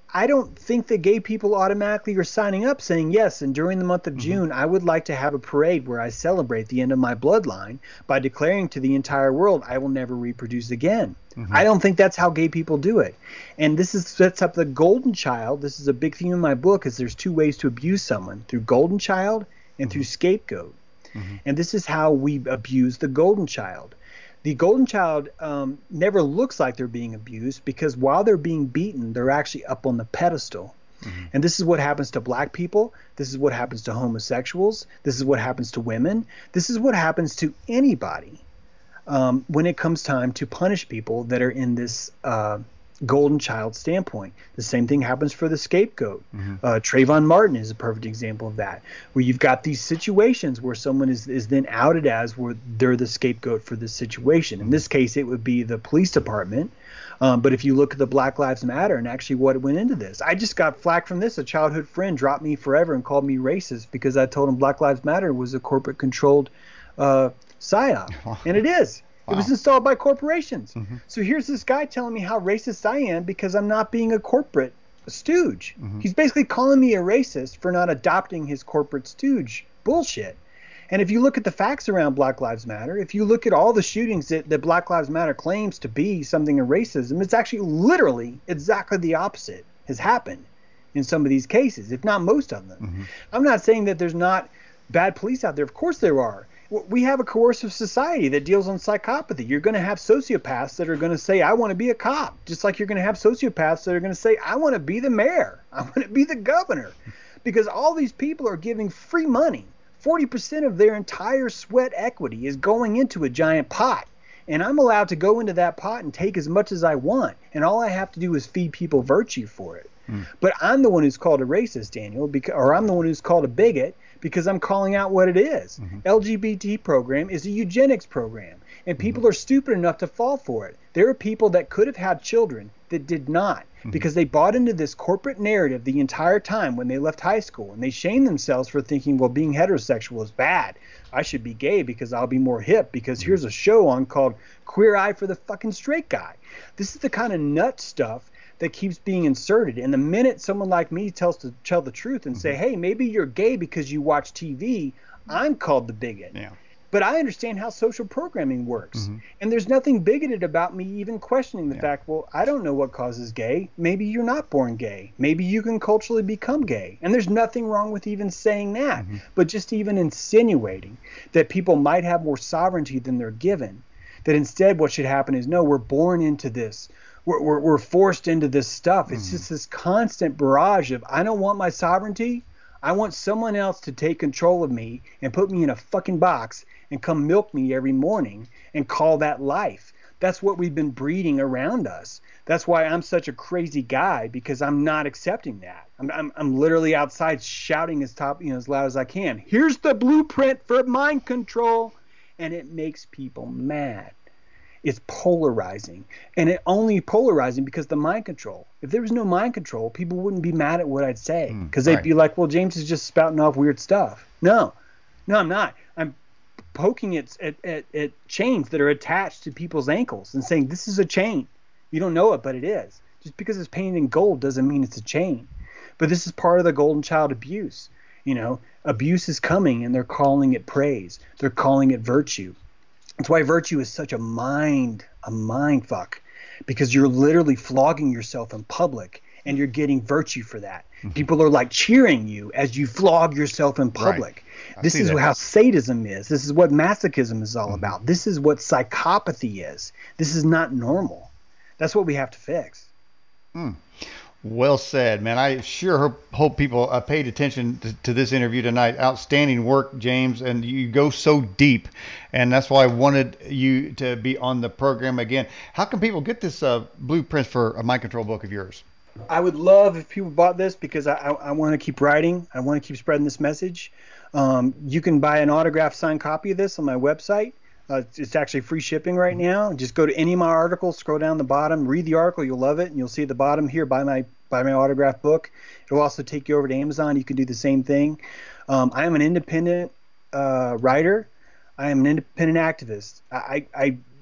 I don't think that gay people automatically are signing up saying yes. And during the month of mm-hmm. June, I would like to have a parade where I celebrate the end of my bloodline by declaring to the entire world, I will never reproduce again. Mm-hmm. I don't think that's how gay people do it. And this is sets up the golden child. This is a big theme in my book, is there's two ways to abuse someone, through golden child and mm-hmm. through scapegoat. Mm-hmm. And this is how we abuse the golden child. The golden child um, never looks like they're being abused, because while they're being beaten, they're actually up on the pedestal. Mm-hmm. And this is what happens to black people. This is what happens to homosexuals. This is what happens to women. This is what happens to anybody um, when it comes time to punish people that are in this uh, golden child standpoint. The same thing happens for the scapegoat. Mm-hmm. Uh, Trayvon Martin is a perfect example of that, where you've got these situations where someone is, is then outed as where they're the scapegoat for this situation. In this case, it would be the police department. Um, but if you look at the Black Lives Matter and actually what went into this, I just got flack from this. A childhood friend dropped me forever and called me racist because I told him Black Lives Matter was a corporate controlled uh, psyop. And it is. Wow. It was installed by corporations. Mm-hmm. So here's this guy telling me how racist I am because I'm not being a corporate stooge. Mm-hmm. He's basically calling me a racist for not adopting his corporate stooge bullshit. And if you look at the facts around Black Lives Matter, if you look at all the shootings that, that Black Lives Matter claims to be something of racism, it's actually literally exactly the opposite has happened in some of these cases, if not most of them. Mm-hmm. I'm not saying that there's not bad police out there. Of course there are. We have a coercive society that deals on psychopathy. You're going to have sociopaths that are going to say, I want to be a cop, just like you're going to have sociopaths that are going to say, I want to be the mayor. I want to be the governor, because all these people are giving free money. forty percent of their entire sweat equity is going into a giant pot. And I'm allowed to go into that pot and take as much as I want. And all I have to do is feed people virtue for it. Mm. But I'm the one who's called a racist, Daniel, because, or I'm the one who's called a bigot, because I'm calling out what it is. Mm-hmm. L G B T program is a eugenics program, and people mm-hmm. are stupid enough to fall for it. There are people that could have had children that did not, mm-hmm. because they bought into this corporate narrative the entire time when they left high school, and they shamed themselves for thinking, well, being heterosexual is bad. I should be gay because I'll be more hip, because mm-hmm. here's a show on called Queer Eye for the fucking Straight Guy. This is the kind of nut stuff that keeps being inserted. And the minute someone like me tells to tell the truth and mm-hmm. say, hey, maybe you're gay because you watch T V, I'm called the bigot. Yeah. But I understand how social programming works. Mm-hmm. And there's nothing bigoted about me even questioning the yeah. fact, well, I don't know what causes gay. Maybe you're not born gay. Maybe you can culturally become gay. And there's nothing wrong with even saying that. Mm-hmm. But just even insinuating that people might have more sovereignty than they're given, that instead what should happen is, no, we're born into this. We're, we're, we're forced into this stuff. It's mm. just this constant barrage of, I don't want my sovereignty. I want someone else to take control of me and put me in a fucking box and come milk me every morning and call that life. That's what we've been breeding around us. That's why I'm such a crazy guy, because I'm not accepting that. I'm, I'm, I'm literally outside shouting as top, you know, as loud as I can. Here's the blueprint for mind control. And it makes people mad. It's polarizing, and it only polarizing because the mind control. If there was no mind control, people wouldn't be mad at what I'd say, because mm, they'd right. be like, well, James is just spouting off weird stuff. No, no, I'm not. I'm poking it at, at, at chains that are attached to people's ankles and saying, this is a chain. You don't know it, but it is. Just because it's painted in gold doesn't mean it's a chain. But this is part of the golden child abuse. You know, abuse is coming, and they're calling it praise. They're calling it virtue. That's why virtue is such a mind, a mind fuck, because you're literally flogging yourself in public and you're getting virtue for that. Mm-hmm. People are like cheering you as you flog yourself in public. Right. This is that. How sadism is. This is what masochism is all mm-hmm. about. This is what psychopathy is. This is not normal. That's what we have to fix. Mm. Well said, man. I sure hope, hope people uh, paid attention to, to this interview tonight. Outstanding work, James, and you go so deep, and that's why I wanted you to be on the program again. How can people get this uh, blueprint for a mind control book of yours? I would love if people bought this, because I, I, I want to keep writing. I want to keep spreading this message. Um, you can buy an autographed signed copy of this on my website. Uh, it's actually free shipping right now. Just go to any of my articles, scroll down the bottom, read the article. You'll love it. And you'll see at the bottom here, buy my buy my autographed book. It'll also take you over to Amazon. You can do the same thing. Um, I am an independent uh, writer. I am an independent activist. I, I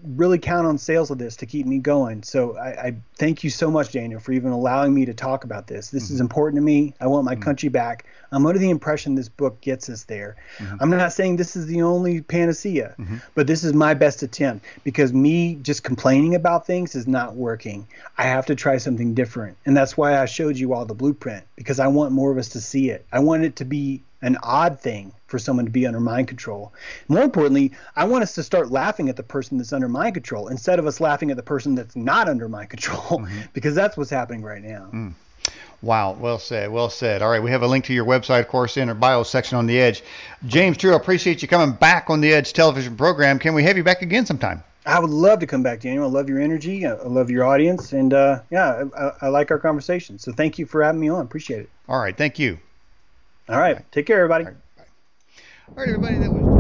really count on sales of this to keep me going. So I, I thank you so much, Daniel, for even allowing me to talk about this. This mm-hmm. is important to me. I want my mm-hmm. country back. I'm under the impression this book gets us there. Mm-hmm. I'm not saying this is the only panacea, mm-hmm. but this is my best attempt, because me just complaining about things is not working. I have to try something different. And that's why I showed you all the blueprint, because I want more of us to see it. I want it to be an odd thing for someone to be under mind control. More importantly, I want us to start laughing at the person that's under mind control instead of us laughing at the person that's not under mind control, mm-hmm. because that's what's happening right now. Mm. Wow. Well said. Well said. All right. We have a link to your website, of course, in our bio section on The Edge. James Drew, I appreciate you coming back on The Edge television program. Can we have you back again sometime? I would love to come back, Daniel. I love your energy. I love your audience. And uh, yeah, I, I like our conversation. So thank you for having me on. Appreciate it. All right. Thank you. All right. Take care, everybody. All right, All right everybody. That was